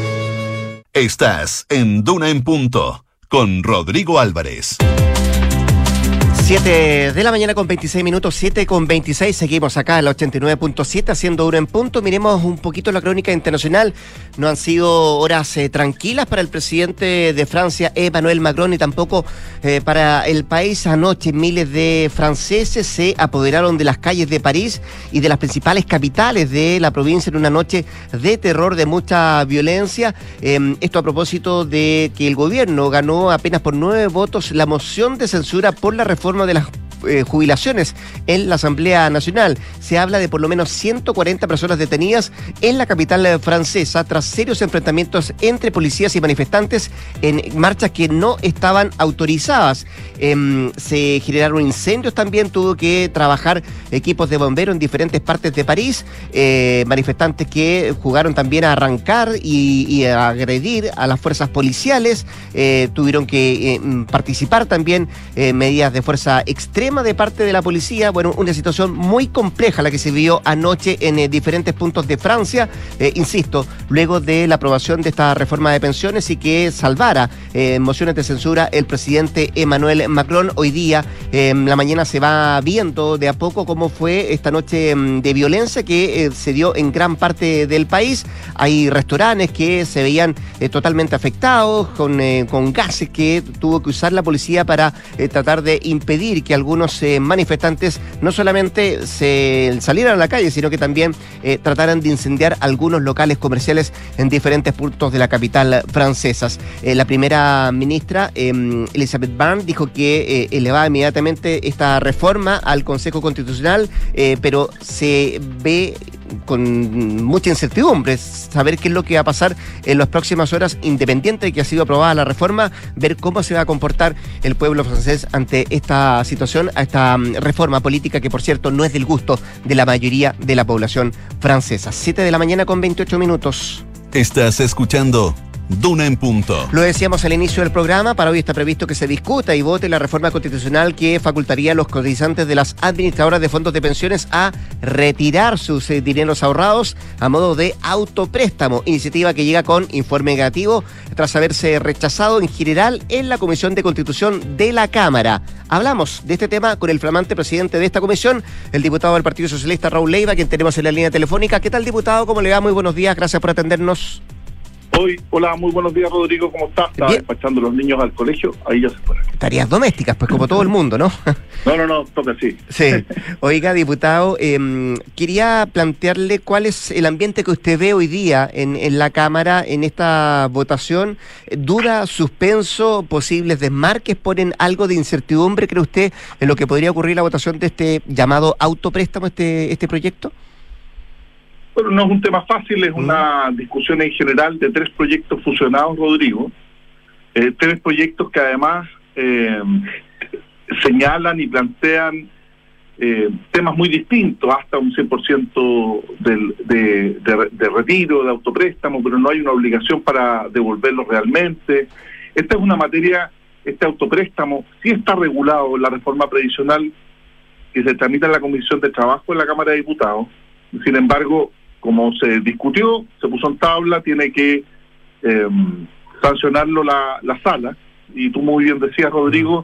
Estás en Duna en Punto con Rodrigo Álvarez. siete de la mañana con veintiséis minutos, siete con veintiséis, seguimos acá en la ochenta y nueve punto siete haciendo Duna en Punto. Miremos un poquito la crónica internacional. No han sido horas eh, tranquilas para el presidente de Francia, Emmanuel Macron, y tampoco eh, para el país. Anoche miles de franceses se apoderaron de las calles de París y de las principales capitales de la provincia en una noche de terror, de mucha violencia. Eh, esto a propósito de que el gobierno ganó apenas por nueve votos la moción de censura por la reforma de las eh, jubilaciones en la Asamblea Nacional. Se habla de por lo menos ciento cuarenta personas detenidas en la capital francesa tras serios enfrentamientos entre policías y manifestantes en marchas que no estaban autorizadas. Eh, se generaron incendios también, tuvo que trabajar equipos de bomberos en diferentes partes de París, eh, manifestantes que jugaron también a arrancar y, y a agredir a las fuerzas policiales, eh, tuvieron que eh, participar también en eh, medidas de fuerza extrema de parte de la policía. Bueno, una situación muy compleja la que se vio anoche en eh, diferentes puntos de Francia, eh, insisto, luego de la aprobación de esta reforma de pensiones y que salvara eh, mociones de censura el presidente Emmanuel Macron. Hoy día, eh, en la mañana se va viendo de a poco cómo fue esta noche eh, de violencia que eh, se dio en gran parte del país. Hay restaurantes que se veían eh, totalmente afectados con, eh, con gases que tuvo que usar la policía para eh, tratar de impedir que algunos algunos eh, manifestantes no solamente se salieran a la calle, sino que también eh, trataran de incendiar algunos locales comerciales en diferentes puntos de la capital francesa. Eh, la primera ministra, eh, Elizabeth Borne, dijo que eh, elevaba inmediatamente esta reforma al Consejo Constitucional, eh, pero se ve con mucha incertidumbre saber qué es lo que va a pasar en las próximas horas, independiente de que ha sido aprobada la reforma, ver cómo se va a comportar el pueblo francés ante esta situación, a esta um, reforma política que, por cierto, no es del gusto de la mayoría de la población francesa. siete de la mañana con veintiocho minutos. Estás escuchando Duna en Punto. Lo decíamos al inicio del programa, para hoy está previsto que se discuta y vote la reforma constitucional que facultaría a los cotizantes de las administradoras de fondos de pensiones a retirar sus eh, dineros ahorrados a modo de autopréstamo, iniciativa que llega con informe negativo tras haberse rechazado en general en la Comisión de Constitución de la Cámara. Hablamos de este tema con el flamante presidente de esta comisión, el diputado del Partido Socialista, Raúl Leiva, quien tenemos en la línea telefónica. ¿Qué tal, diputado? ¿Cómo le va? Muy buenos días, gracias por atendernos. Hoy, hola, muy buenos días, Rodrigo, ¿cómo estás? Estaba Bien. despachando a los niños al colegio, ahí ya se fueron. Tareas domésticas, pues como todo el mundo, ¿no? No, no, no, toca sí. Sí. Oiga, diputado, eh, quería plantearle cuál es el ambiente que usted ve hoy día en, en la Cámara en esta votación. ¿Duda, suspenso, posibles desmarques, ponen algo de incertidumbre, cree usted, en lo que podría ocurrir la votación de este llamado autopréstamo, este, este proyecto? Bueno, no es un tema fácil, es una discusión en general de tres proyectos fusionados, Rodrigo. Eh, tres proyectos que además eh, señalan y plantean eh, temas muy distintos, hasta un cien por ciento del, de, de, de retiro, de autopréstamo, pero no hay una obligación para devolverlo realmente. Esta es una materia, este autopréstamo sí está regulado en la reforma previsional que se tramita en la Comisión de Trabajo de la Cámara de Diputados. Sin embargo, como se discutió, se puso en tabla, tiene que eh, sancionarlo la, la sala, y tú muy bien decías, Rodrigo,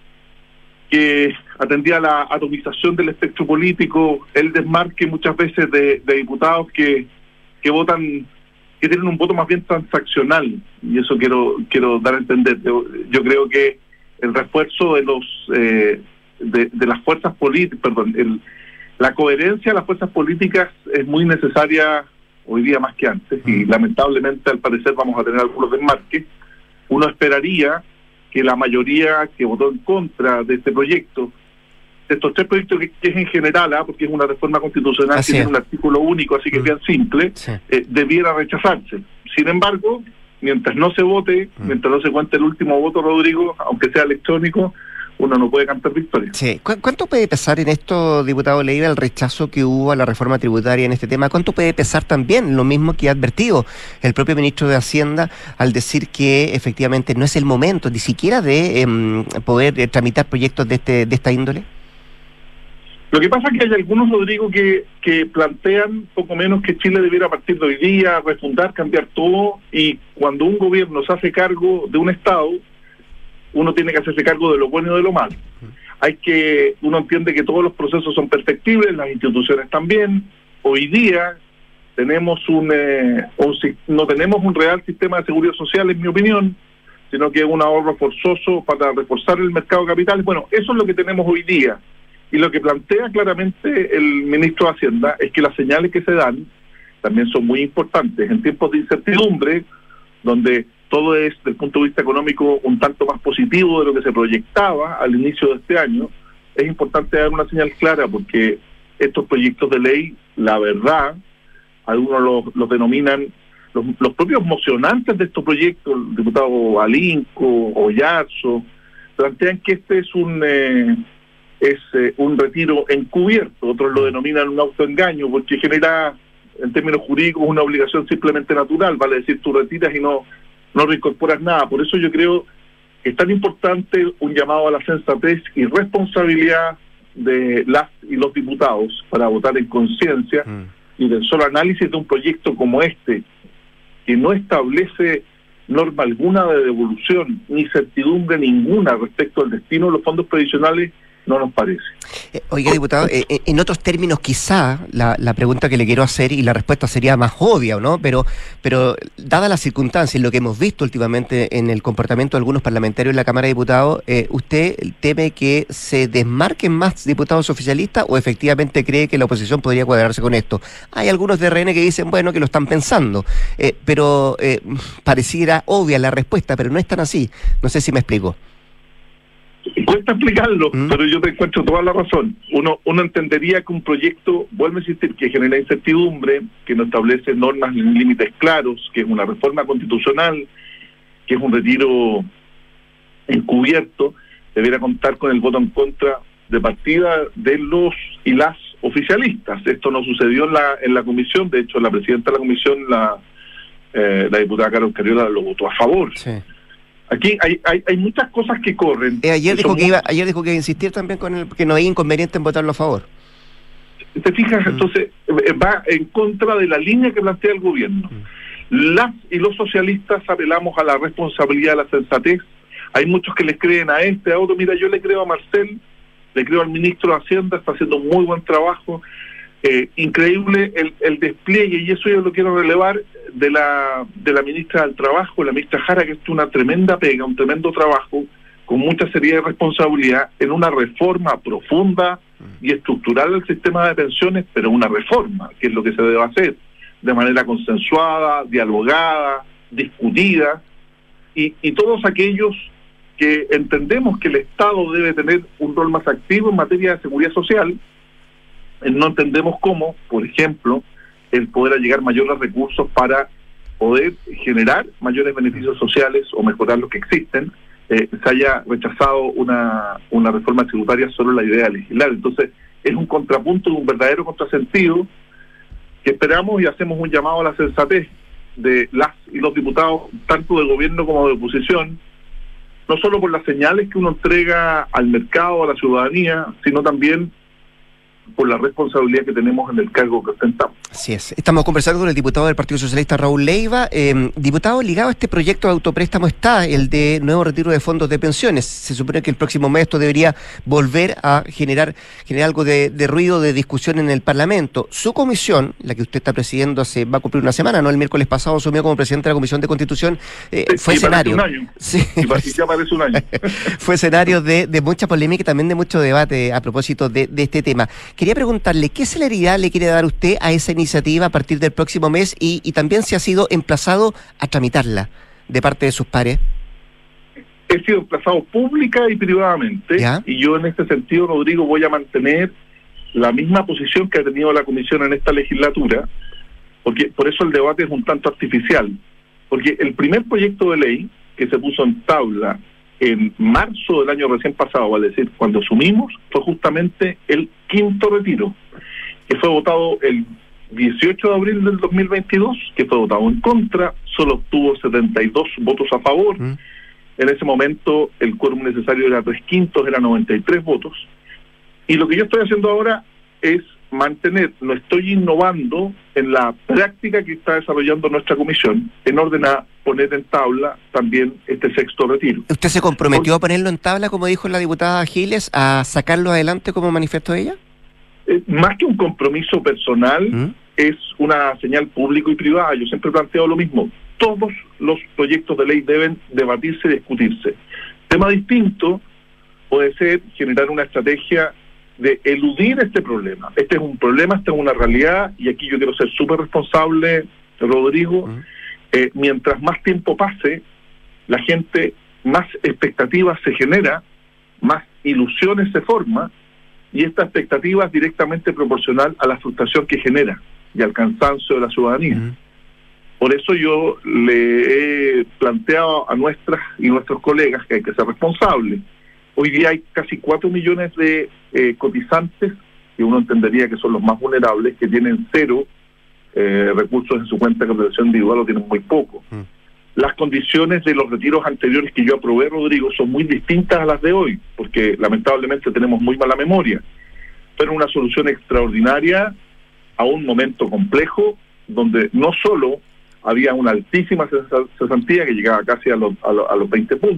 que atendía a la atomización del espectro político, el desmarque muchas veces de, de diputados que, que votan, que tienen un voto más bien transaccional, y eso quiero quiero dar a entender. Yo, yo creo que el refuerzo de los eh, de, de las fuerzas políticas, perdón, el la coherencia de las fuerzas políticas es muy necesaria hoy día más que antes, y lamentablemente al parecer vamos a tener algunos desmarques. Uno esperaría que la mayoría que votó en contra de este proyecto, de estos tres proyectos que, que es en general, ¿eh? porque es una reforma constitucional así que es. Tiene un artículo único, así que mm. es bien simple, sí. eh, debiera rechazarse. Sin embargo, mientras no se vote, mm. mientras no se cuente el último voto, Rodrigo, aunque sea electrónico, uno no puede cantar victoria. Sí. ¿Cu- ¿Cuánto puede pesar en esto, diputado Leiva, el rechazo que hubo a la reforma tributaria en este tema? ¿Cuánto puede pesar también lo mismo que ha advertido el propio ministro de Hacienda al decir que efectivamente no es el momento ni siquiera de eh, poder eh, tramitar proyectos de este de esta índole? Lo que pasa es que hay algunos, Rodrigo, que, que plantean poco menos que Chile debiera partir de hoy día, refundar, cambiar todo, y cuando un gobierno se hace cargo de un Estado, uno tiene que hacerse cargo de lo bueno y de lo malo. Hay que, uno entiende que todos los procesos son perfectibles, las instituciones también. Hoy día tenemos un, eh, un no tenemos un real sistema de seguridad social, en mi opinión, sino que es un ahorro forzoso para reforzar el mercado de capitales. Bueno, eso es lo que tenemos hoy día. Y lo que plantea claramente el ministro de Hacienda es que las señales que se dan también son muy importantes. En tiempos de incertidumbre, donde todo es, desde el punto de vista económico, un tanto más positivo de lo que se proyectaba al inicio de este año, es importante dar una señal clara, porque estos proyectos de ley, la verdad, algunos los, los denominan, los, los propios mocionantes de estos proyectos, el diputado Alinco, Oyarzo, plantean que este es un eh, es eh, un retiro encubierto, otros lo denominan un autoengaño, porque genera, en términos jurídicos, una obligación simplemente natural, vale decir, tú retiras y no no reincorporas nada. Por eso yo creo que es tan importante un llamado a la sensatez y responsabilidad de las y los diputados para votar en conciencia mm. y del solo análisis de un proyecto como este, que no establece norma alguna de devolución ni certidumbre ninguna respecto al destino de los fondos previsionales, no nos parece. Eh, oiga, diputado, eh, en otros términos quizá la, la pregunta que le quiero hacer y la respuesta sería más obvia, ¿no? Pero, pero dada las circunstancias y lo que hemos visto últimamente en el comportamiento de algunos parlamentarios en la Cámara de Diputados, eh, ¿usted teme que se desmarquen más diputados oficialistas o efectivamente cree que la oposición podría cuadrarse con esto? Hay algunos de R N que dicen, bueno, que lo están pensando, eh, pero eh, pareciera obvia la respuesta, pero no es tan así. No sé si me explico. Cuesta explicarlo, ¿Mm? pero yo te encuentro toda la razón. Uno uno entendería que un proyecto, vuelve a insistir, que genera incertidumbre, que no establece normas ni límites claros, que es una reforma constitucional, que es un retiro encubierto, debiera contar con el voto en contra de partida de los y las oficialistas. Esto no sucedió en la en la comisión, de hecho la presidenta de la comisión, la eh, la diputada Carol Carriola, lo votó a favor. Sí. Aquí hay, hay hay muchas cosas que corren. Eh, ayer que dijo son que iba, ayer dijo que iba a insistir también con el que no hay inconveniente en votarlo a favor. ¿Te fijas? Mm. Entonces eh, va en contra de la línea que plantea el gobierno. Mm. Las y los socialistas apelamos a la responsabilidad, a la sensatez. Hay muchos que les creen a este, a otro. Mira, yo le creo a Marcel, le creo al ministro de Hacienda, está haciendo un muy buen trabajo. Eh, increíble el, el despliegue, y eso yo lo quiero relevar, de la de la ministra del Trabajo, la ministra Jara, que es una tremenda pega, un tremendo trabajo, con mucha seriedad y responsabilidad, en una reforma profunda y estructural del sistema de pensiones, pero una reforma, que es lo que se debe hacer, de manera consensuada, dialogada, discutida, y, y todos aquellos que entendemos que el Estado debe tener un rol más activo en materia de seguridad social, no entendemos cómo, por ejemplo, el poder allegar mayores recursos para poder generar mayores beneficios sociales o mejorar los que existen, eh, se haya rechazado una, una reforma tributaria solo la idea de legislar. Entonces, es un contrapunto, un verdadero contrasentido, que esperamos y hacemos un llamado a la sensatez de las y los diputados, tanto de gobierno como de oposición, no solo por las señales que uno entrega al mercado, a la ciudadanía, sino también por la responsabilidad que tenemos en el cargo que ostentamos. Así es. Estamos conversando con el diputado del Partido Socialista, Raúl Leiva. Eh, diputado, ligado a este proyecto de autopréstamo está el de nuevo retiro de fondos de pensiones. Se supone que el próximo mes esto debería volver a generar, generar algo de, de ruido, de discusión en el Parlamento. Su comisión, la que usted está presidiendo, hace va a cumplir una semana, ¿no? El miércoles pasado asumió como presidente de la Comisión de Constitución. Eh, sí, fue y escenario. Un año. Sí. Y ya parece un año. Fue escenario de, de mucha polémica y también de mucho debate a propósito de, de este tema. Quería preguntarle, ¿qué celeridad le quiere dar usted a esa iniciativa a partir del próximo mes y, y también si ha sido emplazado a tramitarla de parte de sus pares? He sido emplazado pública y privadamente, ¿Ya? Y yo en este sentido, Rodrigo, voy a mantener la misma posición que ha tenido la Comisión en esta legislatura, porque por eso el debate es un tanto artificial, porque el primer proyecto de ley que se puso en tabla en marzo del año recién pasado, vale decir, cuando asumimos, fue justamente el quinto retiro, que fue votado el dieciocho de abril del dos mil veintidós, que fue votado en contra, solo obtuvo setenta y dos votos a favor. Mm. En ese momento el quórum necesario era tres quintos, era noventa y tres votos. Y lo que yo estoy haciendo ahora es mantener, no estoy innovando en la práctica que está desarrollando nuestra comisión, en orden a poner en tabla también este sexto retiro. ¿Usted se comprometió a ponerlo en tabla, como dijo la diputada Giles, a sacarlo adelante como manifestó ella? Eh, más que un compromiso personal, ¿Mm? es una señal público y privada. Yo siempre he planteado lo mismo. Todos los proyectos de ley deben debatirse y discutirse. Tema distinto puede ser generar una estrategia de eludir este problema. Este es un problema, esta es una realidad, y aquí yo quiero ser súper responsable, Rodrigo. Uh-huh. Eh, mientras más tiempo pase, la gente, más expectativas se genera, más ilusiones se forman, y esta expectativa es directamente proporcional a la frustración que genera y al cansancio de la ciudadanía. Uh-huh. Por eso yo le he planteado a nuestras y nuestros colegas que hay que ser responsables. Hoy día hay casi cuatro millones de eh, cotizantes, que uno entendería que son los más vulnerables, que tienen cero eh, recursos en su cuenta de capitalización individual, o tienen muy poco. Mm. Las condiciones de los retiros anteriores que yo aprobé, Rodrigo, son muy distintas a las de hoy, porque lamentablemente tenemos muy mala memoria. Fueron una solución extraordinaria a un momento complejo, donde no solo había una altísima cesantía que llegaba casi a los, a los, a los veinte puntos,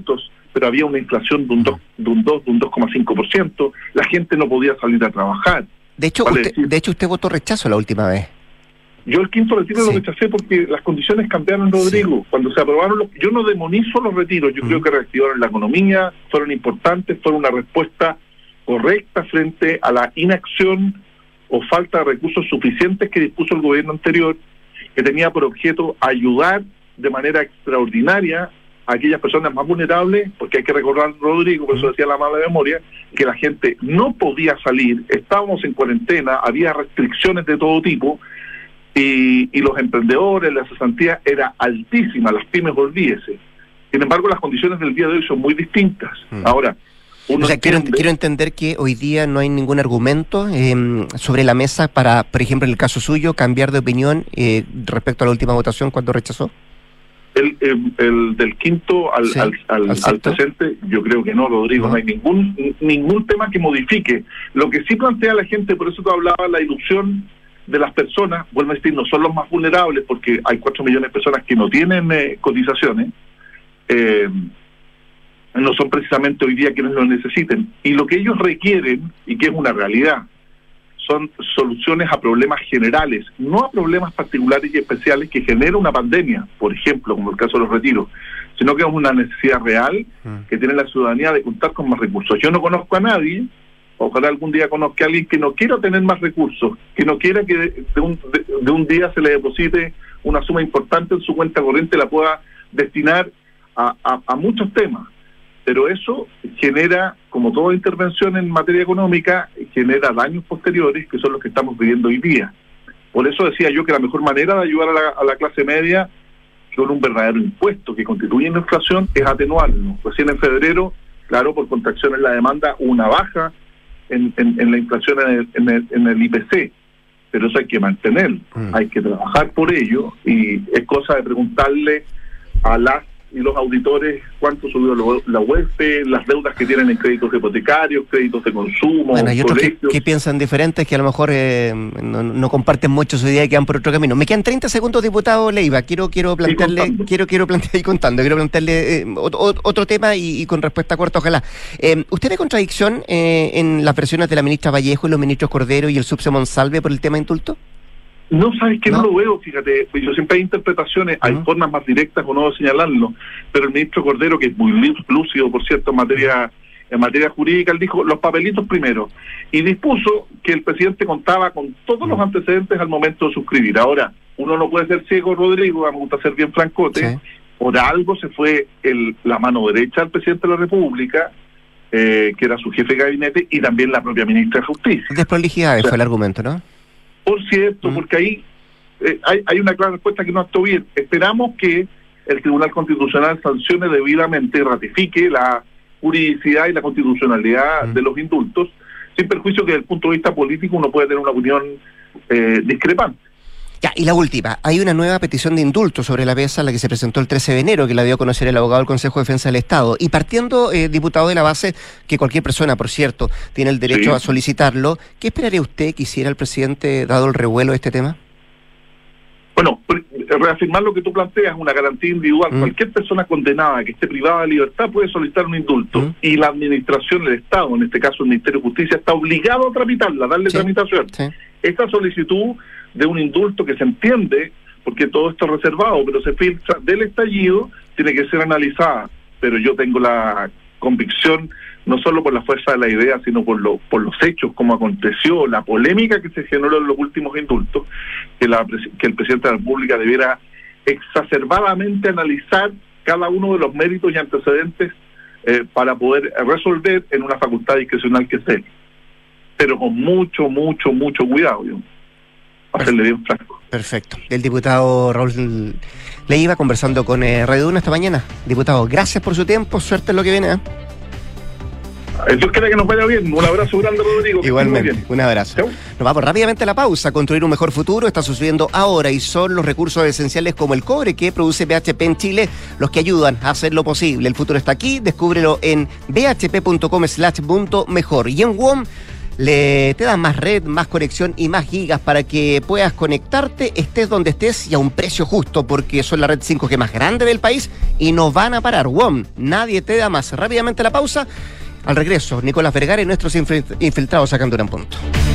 pero había una inflación de un dos, de un dos, de un dos coma cinco por ciento, la gente no podía salir a trabajar. De hecho, Vale usted, decir, de hecho usted votó rechazo la última vez. Yo el quinto retiro Sí. lo rechacé porque las condiciones cambiaron, Rodrigo. Sí. Cuando se aprobaron los... Yo no demonizo los retiros, yo uh-huh. creo que reactivaron la economía, fueron importantes, fueron una respuesta correcta frente a la inacción o falta de recursos suficientes que dispuso el gobierno anterior, que tenía por objeto ayudar de manera extraordinaria a aquellas personas más vulnerables, porque hay que recordar, Rodrigo, por eso decía la mala memoria, que la gente no podía salir, estábamos en cuarentena, había restricciones de todo tipo, y, y los emprendedores, la cesantía era altísima, las pymes, olvídese. Sin embargo, las condiciones del día de hoy son muy distintas. Mm. Ahora, uno o sea, quiero, entiende... quiero entender que hoy día no hay ningún argumento eh, sobre la mesa para, por ejemplo, en el caso suyo, cambiar de opinión eh, respecto a la última votación cuando rechazó. El, el, el del quinto al, sí, al, al, al, al presente, yo creo que no, Rodrigo, no. no hay ningún ningún tema que modifique. Lo que sí plantea la gente, por eso tú hablabas, la ilusión de las personas, vuelvo a decir, no son los más vulnerables, porque hay cuatro millones de personas que no tienen eh, cotizaciones, eh, no son precisamente hoy día quienes lo necesiten. Y lo que ellos requieren, y que es una realidad, son soluciones a problemas generales, no a problemas particulares y especiales que genera una pandemia, por ejemplo, como el caso de los retiros, sino que es una necesidad real que tiene la ciudadanía de contar con más recursos. Yo no conozco a nadie, ojalá algún día conozca a alguien que no quiera tener más recursos, que no quiera que de, de, un, de, de un día se le deposite una suma importante en su cuenta corriente, la pueda destinar a, a, a muchos temas. Pero eso genera, como toda intervención en materia económica, genera daños posteriores, que son los que estamos viviendo hoy día. Por eso decía yo que la mejor manera de ayudar a la, a la clase media con un verdadero impuesto que contribuye la inflación es atenuarlo. Recién en febrero, claro, por contracción en la demanda, una baja en, en, en la inflación en el, en, el, en el I P C. Pero eso hay que mantener, mm. hay que trabajar por ello, y es cosa de preguntarle a las y los auditores cuánto subió lo, la U E F, las deudas que tienen en créditos hipotecarios, créditos de consumo. Bueno, y otros que, que piensan diferentes, que a lo mejor eh, no, no comparten mucho su idea y quedan por otro camino. Me quedan treinta segundos, diputado Leiva. Quiero quiero plantearle, quiero quiero plantear y contando, quiero plantearle eh, otro, otro tema y, y con respuesta corta, ojalá. Eh, ¿Usted ve contradicción eh, en las versiones de la ministra Vallejo y los ministros Cordero y el subse Monsalve por el tema indulto? No, sabes que no. no lo veo, fíjate, yo siempre hay interpretaciones, uh-huh. hay formas más directas o no de señalarlo, pero el ministro Cordero, que es muy lúcido, por cierto, en materia en materia jurídica, él dijo los papelitos primero, y dispuso que el presidente contaba con todos uh-huh. los antecedentes al momento de suscribir. Ahora, uno no puede ser ciego, Rodrigo, me gusta ser bien francote, sí. por algo se fue el, la mano derecha del presidente de la República, eh, que era su jefe de gabinete, y también la propia ministra de Justicia. Desprolijidades, o sea, fue el argumento, ¿no? Por cierto, mm. porque ahí eh, hay, hay una clara respuesta que no actuó bien. Esperamos que el Tribunal Constitucional sancione debidamente y ratifique la juridicidad y la constitucionalidad mm. de los indultos, sin perjuicio que desde el punto de vista político uno puede tener una opinión eh, discrepante. Ya, y la última, hay una nueva petición de indulto sobre la mesa, la que se presentó el trece de enero, que la dio a conocer el abogado del Consejo de Defensa del Estado. Y partiendo, eh, diputado, de la base que cualquier persona, por cierto, tiene el derecho sí. a solicitarlo, ¿qué esperaría usted que hiciera el presidente, dado el revuelo de este tema? Bueno, reafirmar lo que tú planteas, una garantía individual. Mm. Cualquier persona condenada que esté privada de libertad puede solicitar un indulto. Mm. Y la administración del Estado, en este caso el Ministerio de Justicia, está obligado a tramitarla, a darle sí. tramitación. Sí. Esta solicitud de un indulto que se entiende, porque todo esto es reservado, pero se filtra del estallido, tiene que ser analizada. Pero yo tengo la convicción, no solo por la fuerza de la idea, sino por, lo, por los hechos, como aconteció, la polémica que se generó en los últimos indultos, que, la, que el presidente de la República debiera exacerbadamente analizar cada uno de los méritos y antecedentes eh, para poder resolver en una facultad discrecional que es él. Pero con mucho, mucho, mucho cuidado, yo. Hacerle bien franco. Perfecto. El diputado Raúl Leiva conversando con eh, Radio uno esta mañana. Diputado, gracias por su tiempo, suerte en lo que viene. ¿eh? Dios quiera que nos vaya bien. Un abrazo grande, Rodrigo. Igualmente, un abrazo. ¿Sí? Nos vamos rápidamente a la pausa. Construir un mejor futuro está sucediendo ahora y son los recursos esenciales como el cobre que produce B H P en Chile los que ayudan a hacerlo posible. El futuro está aquí, descúbrelo en bhp punto com slash punto mejor. Y en W O M Le, te dan más red, más conexión y más gigas para que puedas conectarte, estés donde estés y a un precio justo, porque son la red cinco G más grande del país y no van a parar. W O M, nadie te da más. Rápidamente la pausa. Al regreso, Nicolás Vergara y nuestros infiltrados sacando un punto.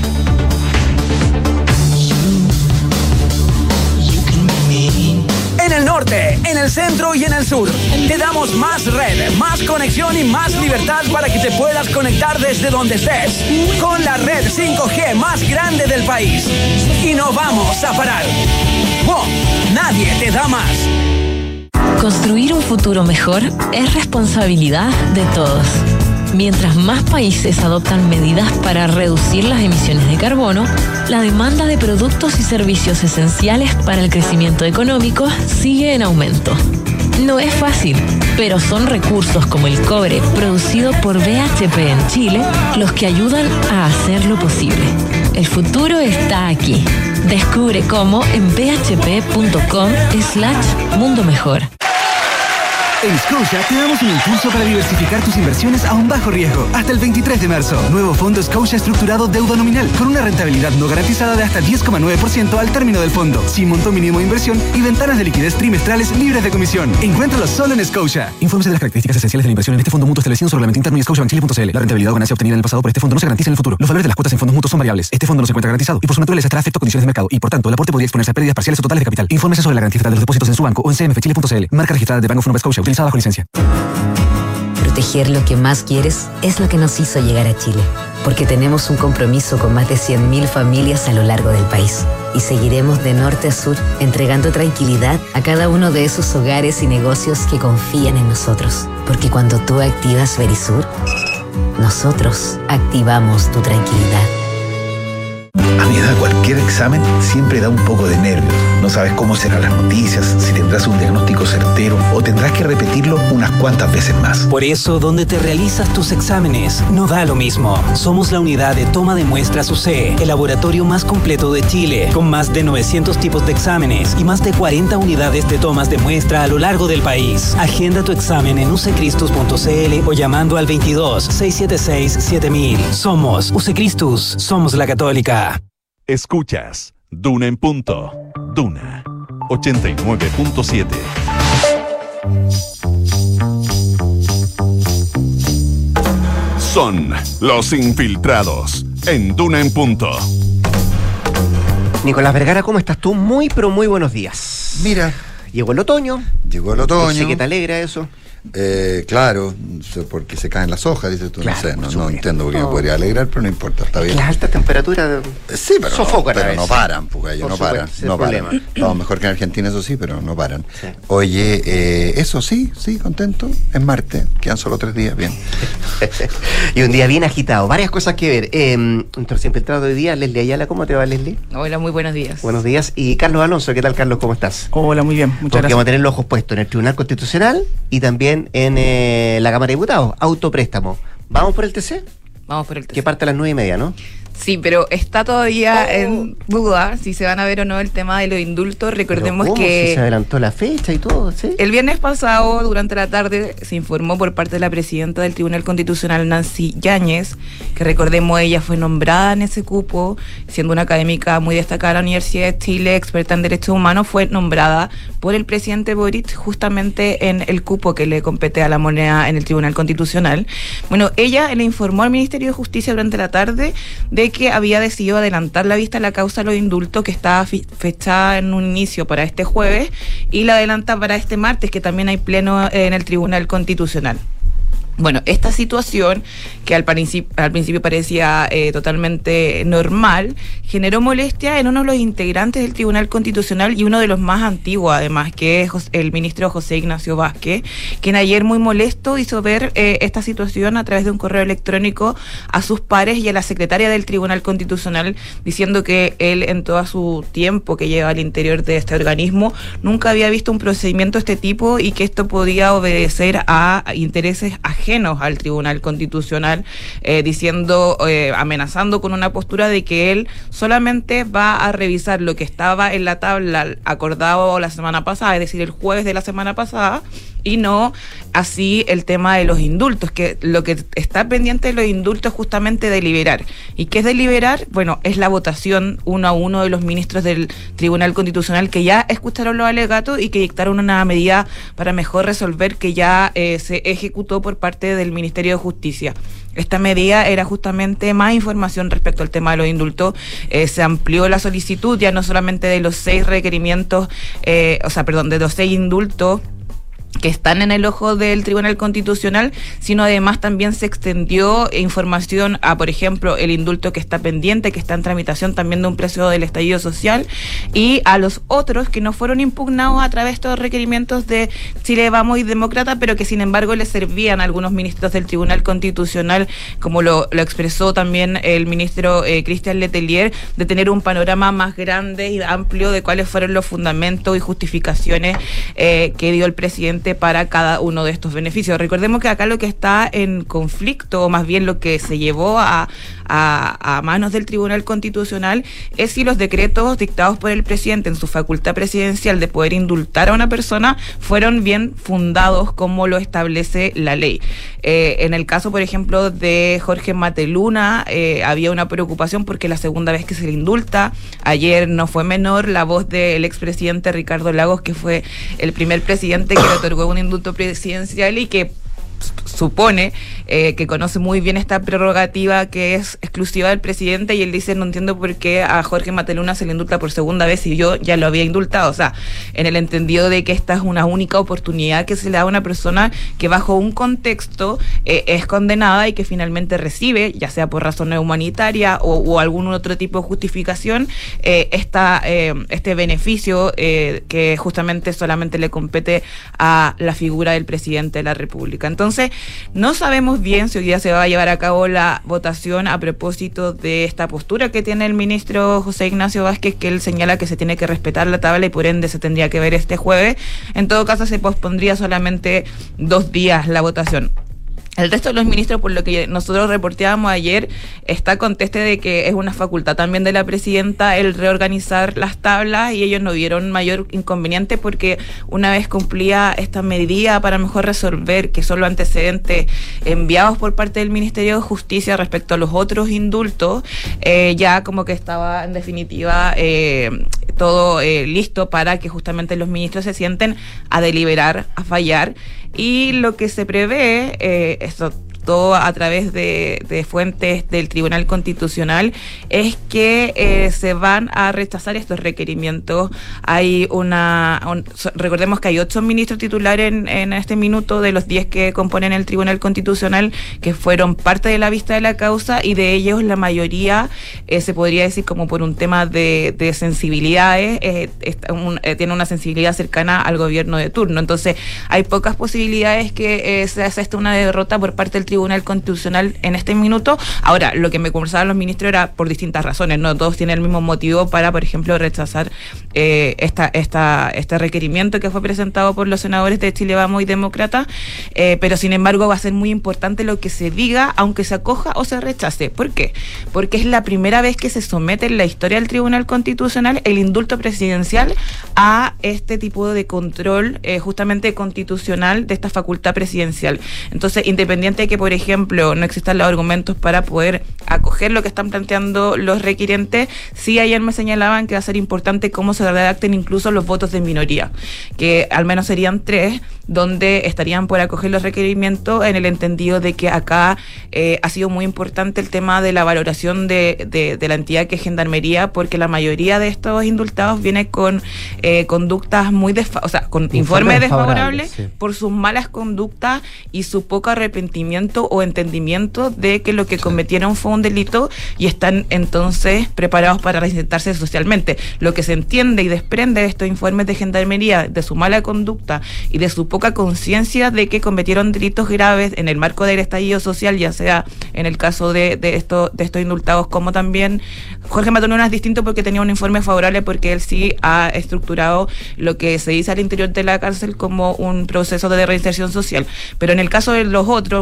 En el norte, en el centro y en el sur, te damos más red, más conexión y más libertad para que te puedas conectar desde donde estés. Con la red cinco G más grande del país. Y no vamos a parar. W O M, nadie te da más. Construir un futuro mejor es responsabilidad de todos. Mientras más países adoptan medidas para reducir las emisiones de carbono, la demanda de productos y servicios esenciales para el crecimiento económico sigue en aumento. No es fácil, pero son recursos como el cobre producido por B H P en Chile los que ayudan a hacerlo posible. El futuro está aquí. Descubre cómo en bhp.com slash mundo mejor. En Scotia te damos un impulso para diversificar tus inversiones a un bajo riesgo. Hasta el veintitrés de marzo. Nuevo fondo Scotia estructurado deuda nominal con una rentabilidad no garantizada de hasta diez coma nueve por ciento al término del fondo, sin monto mínimo de inversión y ventanas de liquidez trimestrales libres de comisión. Encuéntralo solo en Scotia. Infórmese de las características esenciales de la inversión en este fondo mutuo establecido en su reglamento interno y scotiabank chile punto c l. La rentabilidad o ganancia obtenida en el pasado por este fondo no se garantiza en el futuro. Los valores de las cuotas en fondos mutuos son variables. Este fondo no se encuentra garantizado y por su naturaleza estará afecto a condiciones de mercado y por tanto el aporte podría exponerse a pérdidas parciales o totales de capital. Infórmese sobre la garantía estatal de los depósitos en su banco o en c m f chile punto c l. Marca registrada de Bank of Nova Scotia utilizada bajo licencia. Proteger lo que más quieres es lo que nos hizo llegar a Chile, porque tenemos un compromiso con más de cien mil familias a lo largo del país y seguiremos de norte a sur entregando tranquilidad a cada uno de esos hogares y negocios que confían en nosotros, porque cuando tú activas Verisur, nosotros activamos tu tranquilidad. A mi edad cualquier examen siempre da un poco de nervios. No sabes cómo serán las noticias, si tendrás un diagnóstico certero o tendrás que repetirlo unas cuantas veces más. Por eso, donde te realizas tus exámenes, no da lo mismo. Somos la unidad de toma de muestras U C, el laboratorio más completo de Chile, con más de novecientos tipos de exámenes y más de cuarenta unidades de tomas de muestra a lo largo del país. Agenda tu examen en u c cristus punto c l o llamando al veintidós, seiscientos setenta y seis, siete mil. Somos U C Cristus, somos la Católica. Escuchas Duna en Punto. Duna ochenta y nueve punto siete. Son los infiltrados en Duna en Punto. Nicolás Vergara, ¿cómo estás tú? Muy, pero muy buenos días. Mira. Llegó el otoño. Llegó el otoño. Yo sé que te alegra eso. Eh, claro, porque se caen las hojas, dices tú, claro, no sé, no, no entiendo por qué no. me podría alegrar, pero no importa, está bien. Las altas temperaturas sí, pero, sofocan no, pero a no paran, porque ellos no paran, no paran. Estamos mejor que en Argentina, eso sí, pero no paran. Sí. Oye, eh, eso sí, sí, contento, es martes, quedan solo tres días, bien. Y un día bien agitado, varias cosas que ver. Eh, nuestro infiltrado de hoy día, Leslie Ayala, ¿cómo te va, Leslie? Hola, muy buenos días. Buenos días. Y Carlos Alonso, ¿qué tal, Carlos? ¿Cómo estás? Hola, muy bien, muchas Porque gracias. vamos a tener los ojos puestos en el Tribunal Constitucional y también en eh, la Cámara de Diputados, autopréstamo. ¿Vamos por el T C? Vamos por el T C. Que parte a las nueve y media, ¿no? Sí, pero está todavía oh. en duda si se van a ver o no el tema de los indultos. Recordemos ¿Cómo? que... Si se adelantó la fecha y todo, ¿sí? El viernes pasado, durante la tarde, se informó por parte de la presidenta del Tribunal Constitucional, Nancy Yáñez, que recordemos ella fue nombrada en ese cupo, siendo una académica muy destacada de la Universidad de Chile, experta en derechos humanos, fue nombrada por el presidente Boric justamente en el cupo que le compete a la moneda en el Tribunal Constitucional. Bueno, ella le informó al Ministerio de Justicia durante la tarde de que había decidido adelantar la vista a la causa de los indultos que estaba fechada en un inicio para este jueves y la adelanta para este martes, que también hay pleno en el Tribunal Constitucional. Bueno, esta situación, que al principio, al principio parecía eh, totalmente normal, generó molestia en uno de los integrantes del Tribunal Constitucional y uno de los más antiguos, además, que es el ministro José Ignacio Vázquez, quien ayer muy molesto hizo ver eh, esta situación a través de un correo electrónico a sus pares y a la secretaria del Tribunal Constitucional, diciendo que él, en todo su tiempo que lleva al interior de este organismo, nunca había visto un procedimiento de este tipo y que esto podía obedecer a intereses ajenos ajenos al Tribunal Constitucional, eh, diciendo, eh, amenazando con una postura de que él solamente va a revisar lo que estaba en la tabla acordado la semana pasada, es decir, el jueves de la semana pasada, y no así el tema de los indultos, que lo que está pendiente de los indultos es justamente deliberar. ¿Y qué es deliberar? Bueno, es la votación uno a uno de los ministros del Tribunal Constitucional que ya escucharon los alegatos y que dictaron una medida para mejor resolver que ya eh, se ejecutó por parte del Ministerio de Justicia. Esta medida era justamente más información respecto al tema de los indultos. Eh, se amplió la solicitud ya no solamente de los seis requerimientos, eh, o sea, perdón, de los seis indultos que están en el ojo del Tribunal Constitucional, sino además también se extendió información a, por ejemplo, el indulto que está pendiente, que está en tramitación también de un precio del estallido social, y a los otros que no fueron impugnados a través de estos requerimientos de Chile Vamos y Demócrata, pero que sin embargo les servían a algunos ministros del Tribunal Constitucional, como lo, lo expresó también el ministro eh, Cristian Letelier, de tener un panorama más grande y amplio de cuáles fueron los fundamentos y justificaciones eh, que dio el presidente para cada uno de estos beneficios. Recordemos que acá lo que está en conflicto, o más bien lo que se llevó a, a, a manos del Tribunal Constitucional, es si los decretos dictados por el presidente en su facultad presidencial de poder indultar a una persona fueron bien fundados como lo establece la ley. Eh, en el caso, por ejemplo, de Jorge Mateluna, eh, había una preocupación porque la segunda vez que se le indulta, ayer no fue menor la voz del expresidente Ricardo Lagos, que fue el primer presidente que le otorgó un indulto presidencial y que supone eh, que conoce muy bien esta prerrogativa que es exclusiva del presidente, y él dice: no entiendo por qué a Jorge Mateluna se le indulta por segunda vez y yo ya lo había indultado. O sea, en el entendido de que esta es una única oportunidad que se le da a una persona que bajo un contexto eh, es condenada y que finalmente recibe, ya sea por razones humanitarias o, o algún otro tipo de justificación, eh, esta, eh, este beneficio eh, que justamente solamente le compete a la figura del presidente de la República. Entonces, no sabemos bien si hoy día se va a llevar a cabo la votación a propósito de esta postura que tiene el ministro José Ignacio Vázquez, que él señala que se tiene que respetar la tabla y por ende se tendría que ver este jueves. En todo caso, se pospondría solamente dos días la votación. El resto de los ministros, por lo que nosotros reporteábamos ayer, está conteste de que es una facultad también de la presidenta el reorganizar las tablas, y ellos no vieron mayor inconveniente porque una vez cumplía esta medida para mejor resolver, que son los antecedentes enviados por parte del Ministerio de Justicia respecto a los otros indultos, eh, ya como que estaba en definitiva eh, todo eh, listo para que justamente los ministros se sienten a deliberar, a fallar. Y lo que se prevé, eh, esto todo a través de, de fuentes del Tribunal Constitucional, es que eh, se van a rechazar estos requerimientos. Hay una, un, recordemos que hay ocho ministros titulares en, en este minuto de los diez que componen el Tribunal Constitucional que fueron parte de la vista de la causa, y de ellos la mayoría eh, se podría decir como por un tema de, de sensibilidades, eh, un, eh, tiene una sensibilidad cercana al gobierno de turno. Entonces hay pocas posibilidades que eh, se haga esta una derrota por parte del Tribunal Constitucional en este minuto. Ahora, lo que me conversaban los ministros era por distintas razones, no todos tienen el mismo motivo para, por ejemplo, rechazar eh, esta, esta, este requerimiento que fue presentado por los senadores de Chile Vamos y Demócrata, eh, pero sin embargo va a ser muy importante lo que se diga, aunque se acoja o se rechace. ¿Por qué? Porque es la primera vez que se somete en la historia del Tribunal Constitucional el indulto presidencial a este tipo de control eh, justamente constitucional de esta facultad presidencial. Entonces, independiente de que, por ejemplo, no existan los argumentos para poder acoger lo que están planteando los requirientes, sí ayer me señalaban que va a ser importante cómo se redacten incluso los votos de minoría, que al menos serían tres, donde estarían por acoger los requerimientos, en el entendido de que acá eh, ha sido muy importante el tema de la valoración de, de, de la entidad que es Gendarmería, porque la mayoría de estos indultados viene con eh, conductas muy desfa o sea, con informes, informes desfavorables sí. por sus malas conductas y su poco arrepentimiento o entendimiento de que lo que cometieron fue un delito, y están entonces preparados para reinsertarse socialmente. Lo que se entiende y desprende de estos informes de Gendarmería, de su mala conducta y de su poca conciencia de que cometieron delitos graves en el marco del estallido social, ya sea en el caso de, de, esto, de estos indultados, como también Jorge Mateluna es distinto porque tenía un informe favorable, porque él sí ha estructurado lo que se dice al interior de la cárcel como un proceso de reinserción social. Pero en el caso de los otros, veíamos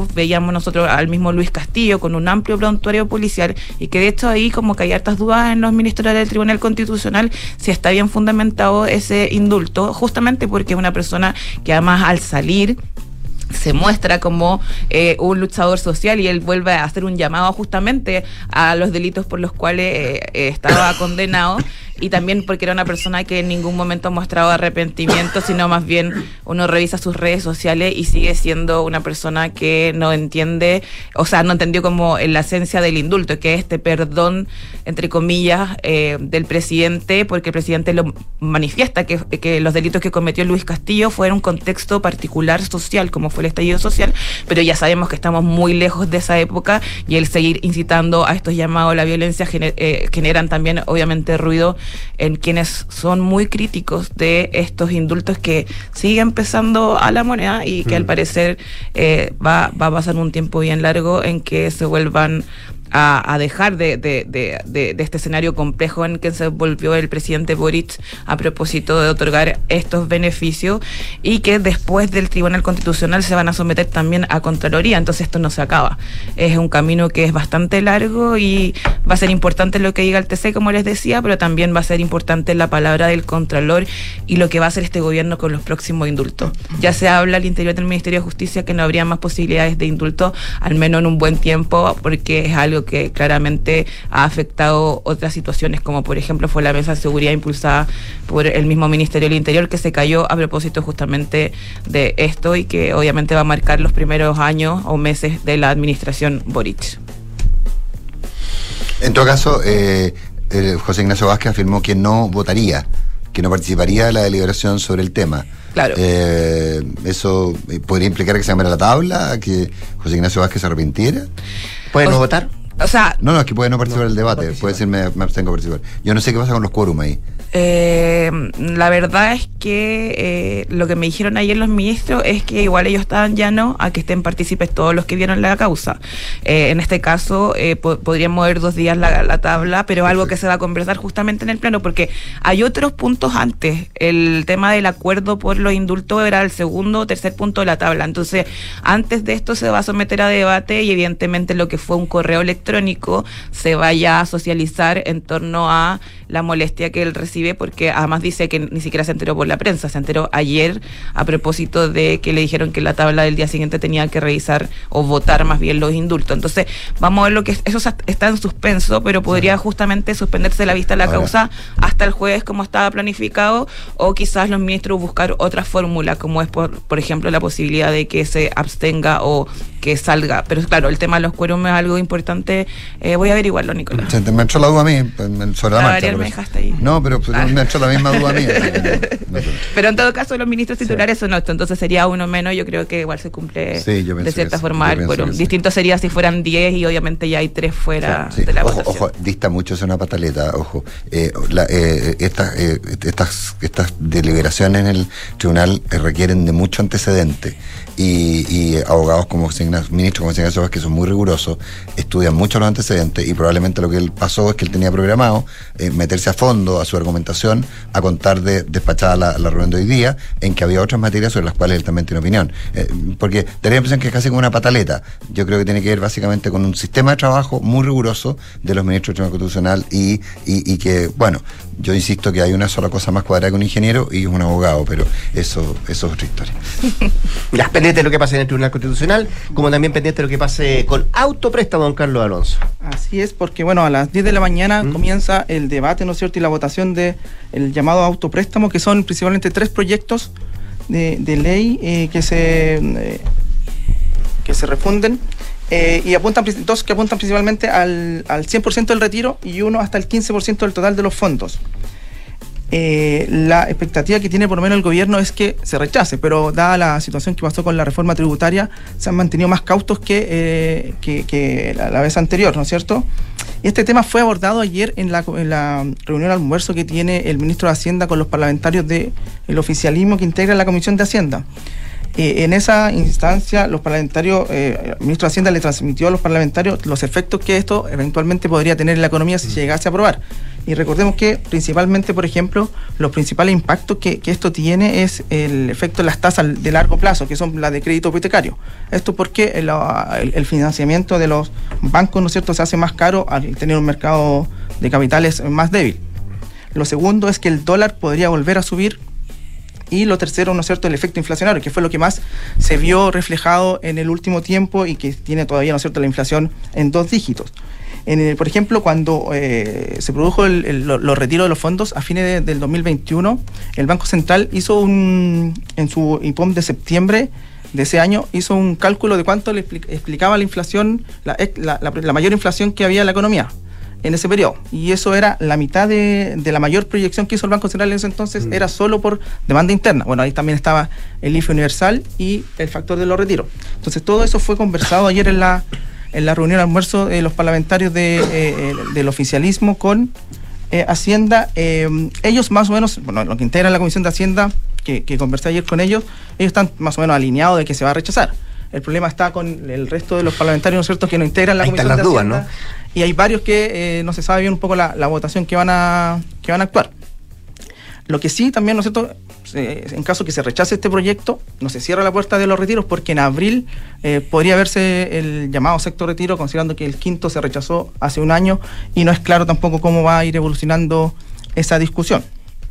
veíamos nosotros al mismo Luis Castillo con un amplio prontuario policial, y que de hecho ahí como que hay hartas dudas en los ministros del Tribunal Constitucional si está bien fundamentado ese indulto, justamente porque es una persona que además al salir se muestra como eh, un luchador social, y él vuelve a hacer un llamado justamente a los delitos por los cuales eh, eh, estaba condenado, y también porque era una persona que en ningún momento ha mostrado arrepentimiento, sino más bien uno revisa sus redes sociales y sigue siendo una persona que no entiende, o sea, no entendió como en la esencia del indulto, que es este perdón, entre comillas, eh, del presidente, porque el presidente lo manifiesta, que, que los delitos que cometió Luis Castillo fueron un contexto particular social, como fue el estallido social, pero ya sabemos que estamos muy lejos de esa época, y el seguir incitando a estos llamados a la violencia gener, eh, generan también obviamente ruido en quienes son muy críticos de estos indultos que siguen pesando a la moneda, y que mm. al parecer eh, va, va a pasar un tiempo bien largo en que se vuelvan a, a dejar de, de, de, de, de este escenario complejo en que se volvió el presidente Boric a propósito de otorgar estos beneficios, y que después del Tribunal Constitucional se van a someter también a Contraloría. Entonces esto no se acaba, es un camino que es bastante largo, y va a ser importante lo que diga el T C, como les decía, pero también va a ser importante la palabra del Contralor y lo que va a hacer este gobierno con los próximos indultos. Ya se habla al interior del Ministerio de Justicia que no habría más posibilidades de indulto, al menos en un buen tiempo, porque es algo que claramente ha afectado otras situaciones, como por ejemplo fue la mesa de seguridad impulsada por el mismo Ministerio del Interior, que se cayó a propósito justamente de esto, y que obviamente va a marcar los primeros años o meses de la administración Boric. En todo caso, eh, eh, José Ignacio Vázquez afirmó que no votaría, que no participaría de la deliberación sobre el tema. Claro. Eh, ¿Eso podría implicar que se cambiara la tabla, que José Ignacio Vázquez se arrepintiera? ¿Puede no O- votar? O sea, No, no, es que puede no participar No, del debate, no puede decir me, me abstengo a participar. Yo no sé qué pasa con los quórum ahí. Eh, la verdad es que eh, lo que me dijeron ayer los ministros es que igual ellos estaban llanos a que estén partícipes todos los que vieron la causa. Eh, en este caso eh, po- podrían mover dos días la, la tabla, pero algo que se va a conversar justamente en el pleno, porque hay otros puntos antes. El tema del acuerdo por los indultos era el segundo o tercer punto de la tabla. Entonces, antes de esto se va a someter a debate, y evidentemente lo que fue un correo electrónico se vaya a socializar en torno a la molestia que él recibe, porque además dice que ni siquiera se enteró por la prensa, se enteró ayer a propósito de que le dijeron que la tabla del día siguiente tenía que revisar o votar más bien los indultos. Entonces vamos a ver lo que eso está en suspenso, pero podría justamente suspenderse la vista de la Ahora. causa hasta el jueves como estaba planificado, o quizás los ministros buscar otra fórmula, como es por, por ejemplo la posibilidad de que se abstenga o que salga. Pero claro, el tema de los quórum es algo importante. Eh, voy a averiguarlo, Nicolás. Se- Me entró la duda a mí, pues, sobre la A marcha. variar por me eso. dejaste ahí. No, pero pues, Ah. me entró la misma duda a mí. No, no, Pero en todo caso los ministros titulares son ocho, entonces sería uno menos. Yo creo que igual se cumple Sí, yo pienso de que cierta sí, forma yo el pienso quórum. que sí. Distinto sería si fueran diez y obviamente ya hay tres fuera Sí, de la ojo, votación. ojo, dista mucho, es una pataleta, ojo. Eh, la, eh, estas, eh, estas, estas deliberaciones en el tribunal eh, requieren de mucho antecedente, y, y abogados como José Ignacio- ministros como José Ignacio Vázquez, que son muy rigurosos, estudian mucho los antecedentes, y probablemente lo que él pasó es que él tenía programado eh, meterse a fondo a su argumentación, a contar de despachada la, la reunión de hoy día, en que había otras materias sobre las cuales él también tiene opinión. Eh, porque daría la impresión que es casi como una pataleta. Yo creo que tiene que ver básicamente con un sistema de trabajo muy riguroso de los ministros del Tribunal Constitucional, y, y, y que, bueno, yo insisto que hay una sola cosa más cuadrada que un ingeniero, y es un abogado, pero eso, eso es otra historia. Ya, pendiente de lo que pase en el Tribunal Constitucional, como también pendiente de lo que pase con autopréstamo, don Carlos Alonso. Así es, porque bueno, a las diez de la mañana ¿Mm? comienza el debate, ¿no es cierto?, y la votación de el llamado autopréstamo, que son principalmente tres proyectos de, de ley eh, que se eh, que se refunden eh, y apuntan, pri- dos que apuntan principalmente al, al cien por ciento del retiro, y uno hasta el quince por ciento del total de los fondos. Eh, la expectativa que tiene por lo menos el gobierno es que se rechace, pero dada la situación que pasó con la reforma tributaria, se han mantenido más cautos que, eh, que, que la, la vez anterior, ¿no es cierto? Y este tema fue abordado ayer en la, en la reunión de almuerzo que tiene el ministro de Hacienda con los parlamentarios del oficialismo que integra la Comisión de Hacienda. Eh, en esa instancia, los parlamentarios, eh, el ministro de Hacienda le transmitió a los parlamentarios los efectos que esto eventualmente podría tener en la economía si se llegase a aprobar. Y recordemos que principalmente, por ejemplo, los principales impactos que, que esto tiene es el efecto de las tasas de largo plazo, que son las de crédito hipotecario. Esto porque el, el, el financiamiento de los bancos, ¿no es cierto?, se hace más caro al tener un mercado de capitales más débil. Lo segundo es que el dólar podría volver a subir. Y lo tercero, ¿no es cierto?, el efecto inflacionario, que fue lo que más se vio reflejado en el último tiempo y que tiene todavía, ¿no es cierto?, la inflación en dos dígitos. En el, por ejemplo, cuando eh, se produjo el, el, los retiros de los fondos a fines de, del dos mil veintiuno, el Banco Central hizo un, en su I P O M de septiembre de ese año, hizo un cálculo de cuánto le explicaba la inflación, la, la, la, la mayor inflación que había en la economía en ese periodo. Y eso era la mitad de, de la mayor proyección que hizo el Banco Central en ese entonces, mm. era solo por demanda interna. Bueno, ahí también estaba el I F E universal y el factor de los retiros. Entonces, todo eso fue conversado ayer en la en la reunión de almuerzo de los parlamentarios de, eh, del oficialismo con eh, Hacienda. Eh, ellos más o menos, bueno, lo que integra la Comisión de Hacienda, que, que conversé ayer con ellos, ellos están más o menos alineados de que se va a rechazar. El problema está con el resto de los parlamentarios, ¿no es cierto?, que no integran la Ahí Comisión de dudas, Hacienda. ¿No? Y hay varios que eh, no se sabe bien un poco la, la votación que van a que van a actuar. Lo que sí también, ¿no es cierto?, eh, en caso que se rechace este proyecto, no se cierra la puerta de los retiros, porque en abril eh, podría verse el llamado sexto retiro, considerando que el quinto se rechazó hace un año y no es claro tampoco cómo va a ir evolucionando esa discusión.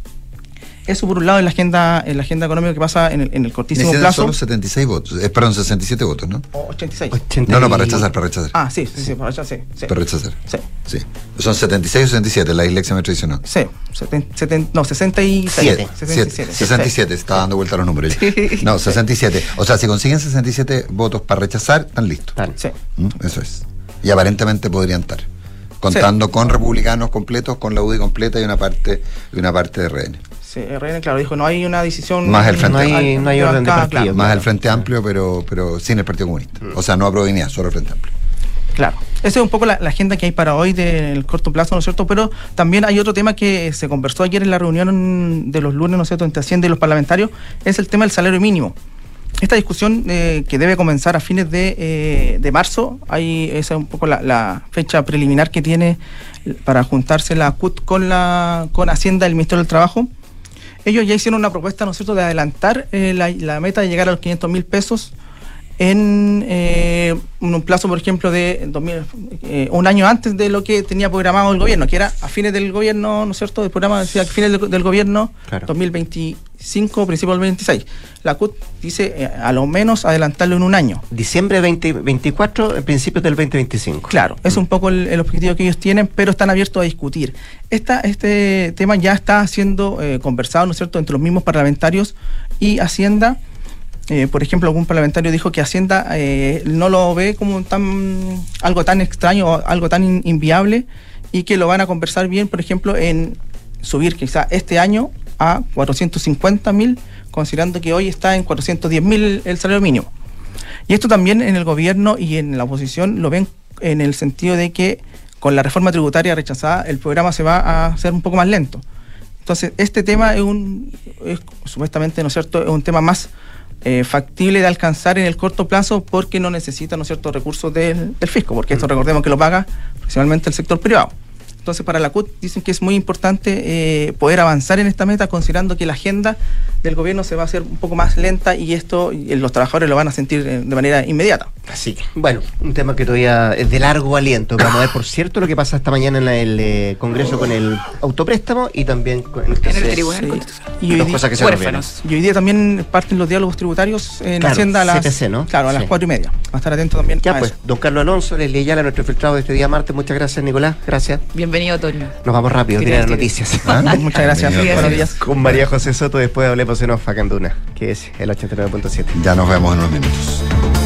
Eso por un lado en la agenda en la agenda económica que pasa en el, en el cortísimo plazo. Solo setenta y seis votos, eh, perdón, sesenta y siete votos, ¿no? O ochenta y seis. ochenta y... No, no, para rechazar, para rechazar. Ah, sí, sí, sí, para rechazar, sí, sí. Para rechazar. Sí. Sí. Son setenta y seis o sesenta y siete, la dislexia me traicionó. Sí, setenta, setenta, no, sesenta y siete. sesenta y siete, sesenta y siete, se está dando vuelta a los números. No, sesenta y siete. O sea, si consiguen sesenta y siete votos para rechazar, están listos. Sí. ¿Mm? Eso es. Y aparentemente podrían estar. Contando sí. con republicanos completos, con la U D I completa y una parte, y una parte de R N. Sí, R N, claro, dijo, no hay una decisión... Más el Frente no hay, no hay orden de partido. Claro. Más el Frente Amplio, pero, pero sin el Partido Comunista. Mm. O sea, no a Provincia, solo el Frente Amplio. Claro. Esa es un poco la, la agenda que hay para hoy del corto plazo, ¿no es cierto? Pero también hay otro tema que se conversó ayer en la reunión de los lunes, ¿no es cierto?, entre Hacienda y los parlamentarios, es el tema del salario mínimo. Esta discusión eh, que debe comenzar a fines de, eh, de marzo, ahí esa es un poco la, la fecha preliminar que tiene para juntarse la C U T con, la, con Hacienda y el Ministerio del Trabajo. Ellos ya hicieron una propuesta, ¿no es cierto?, de adelantar eh, la, la meta de llegar a los quinientos mil pesos en eh, un plazo, por ejemplo, de dos mil, eh, un año antes de lo que tenía programado el gobierno, que era a fines del gobierno, ¿no es cierto?, el programa decía a fines del, del gobierno, claro. dos mil veinticinco, principios del veintiséis. La C U T dice eh, a lo menos adelantarlo en un año. Diciembre veinte veinticuatro, principios del veinte veinticinco. Claro, es un poco el, el objetivo que ellos tienen, pero están abiertos a discutir. Esta, este tema ya está siendo eh, conversado, ¿no es cierto?, entre los mismos parlamentarios y Hacienda. Eh, por ejemplo, algún parlamentario dijo que Hacienda eh, no lo ve como tan algo tan extraño o algo tan in, inviable y que lo van a conversar bien, por ejemplo, en subir quizá este año a cuatrocientos cincuenta mil, considerando que hoy está en cuatrocientos diez mil el salario mínimo. Y esto también en el gobierno y en la oposición lo ven en el sentido de que con la reforma tributaria rechazada el programa se va a hacer un poco más lento. Entonces, este tema es un es, supuestamente, ¿no es cierto?, es un tema más Eh, factible de alcanzar en el corto plazo porque no necesita, ¿no es cierto?, recursos del, del fisco, porque esto recordemos que lo paga principalmente el sector privado. Entonces, para la C U T dicen que es muy importante eh, poder avanzar en esta meta, considerando que la agenda del gobierno se va a hacer un poco más lenta y esto y los trabajadores lo van a sentir eh, de manera inmediata. Así que, bueno, un tema que todavía es de largo aliento. Vamos a ver, por cierto, lo que pasa esta mañana en la, el eh, Congreso con el autopréstamo y también con el, en el Tribunal Constitucional. Y hoy, cosas que se y hoy día también parten los diálogos tributarios en claro, Hacienda a las, C T C, ¿no? claro, a las sí. cuatro y media. Va a estar atento también. Ya a pues, eso. don Carlos Alonso, Leslie Ayala, nuestro filtrado de este día martes. Muchas gracias, Nicolás. Gracias. Bienvenido, Toño. Nos vamos rápido, tiene las noticias. ¿Ah? Muchas gracias. Buenos días. Con María José Soto, después hablemos en Off Canduna, que es el ochenta y nueve punto siete. Ya nos vemos en unos minutos.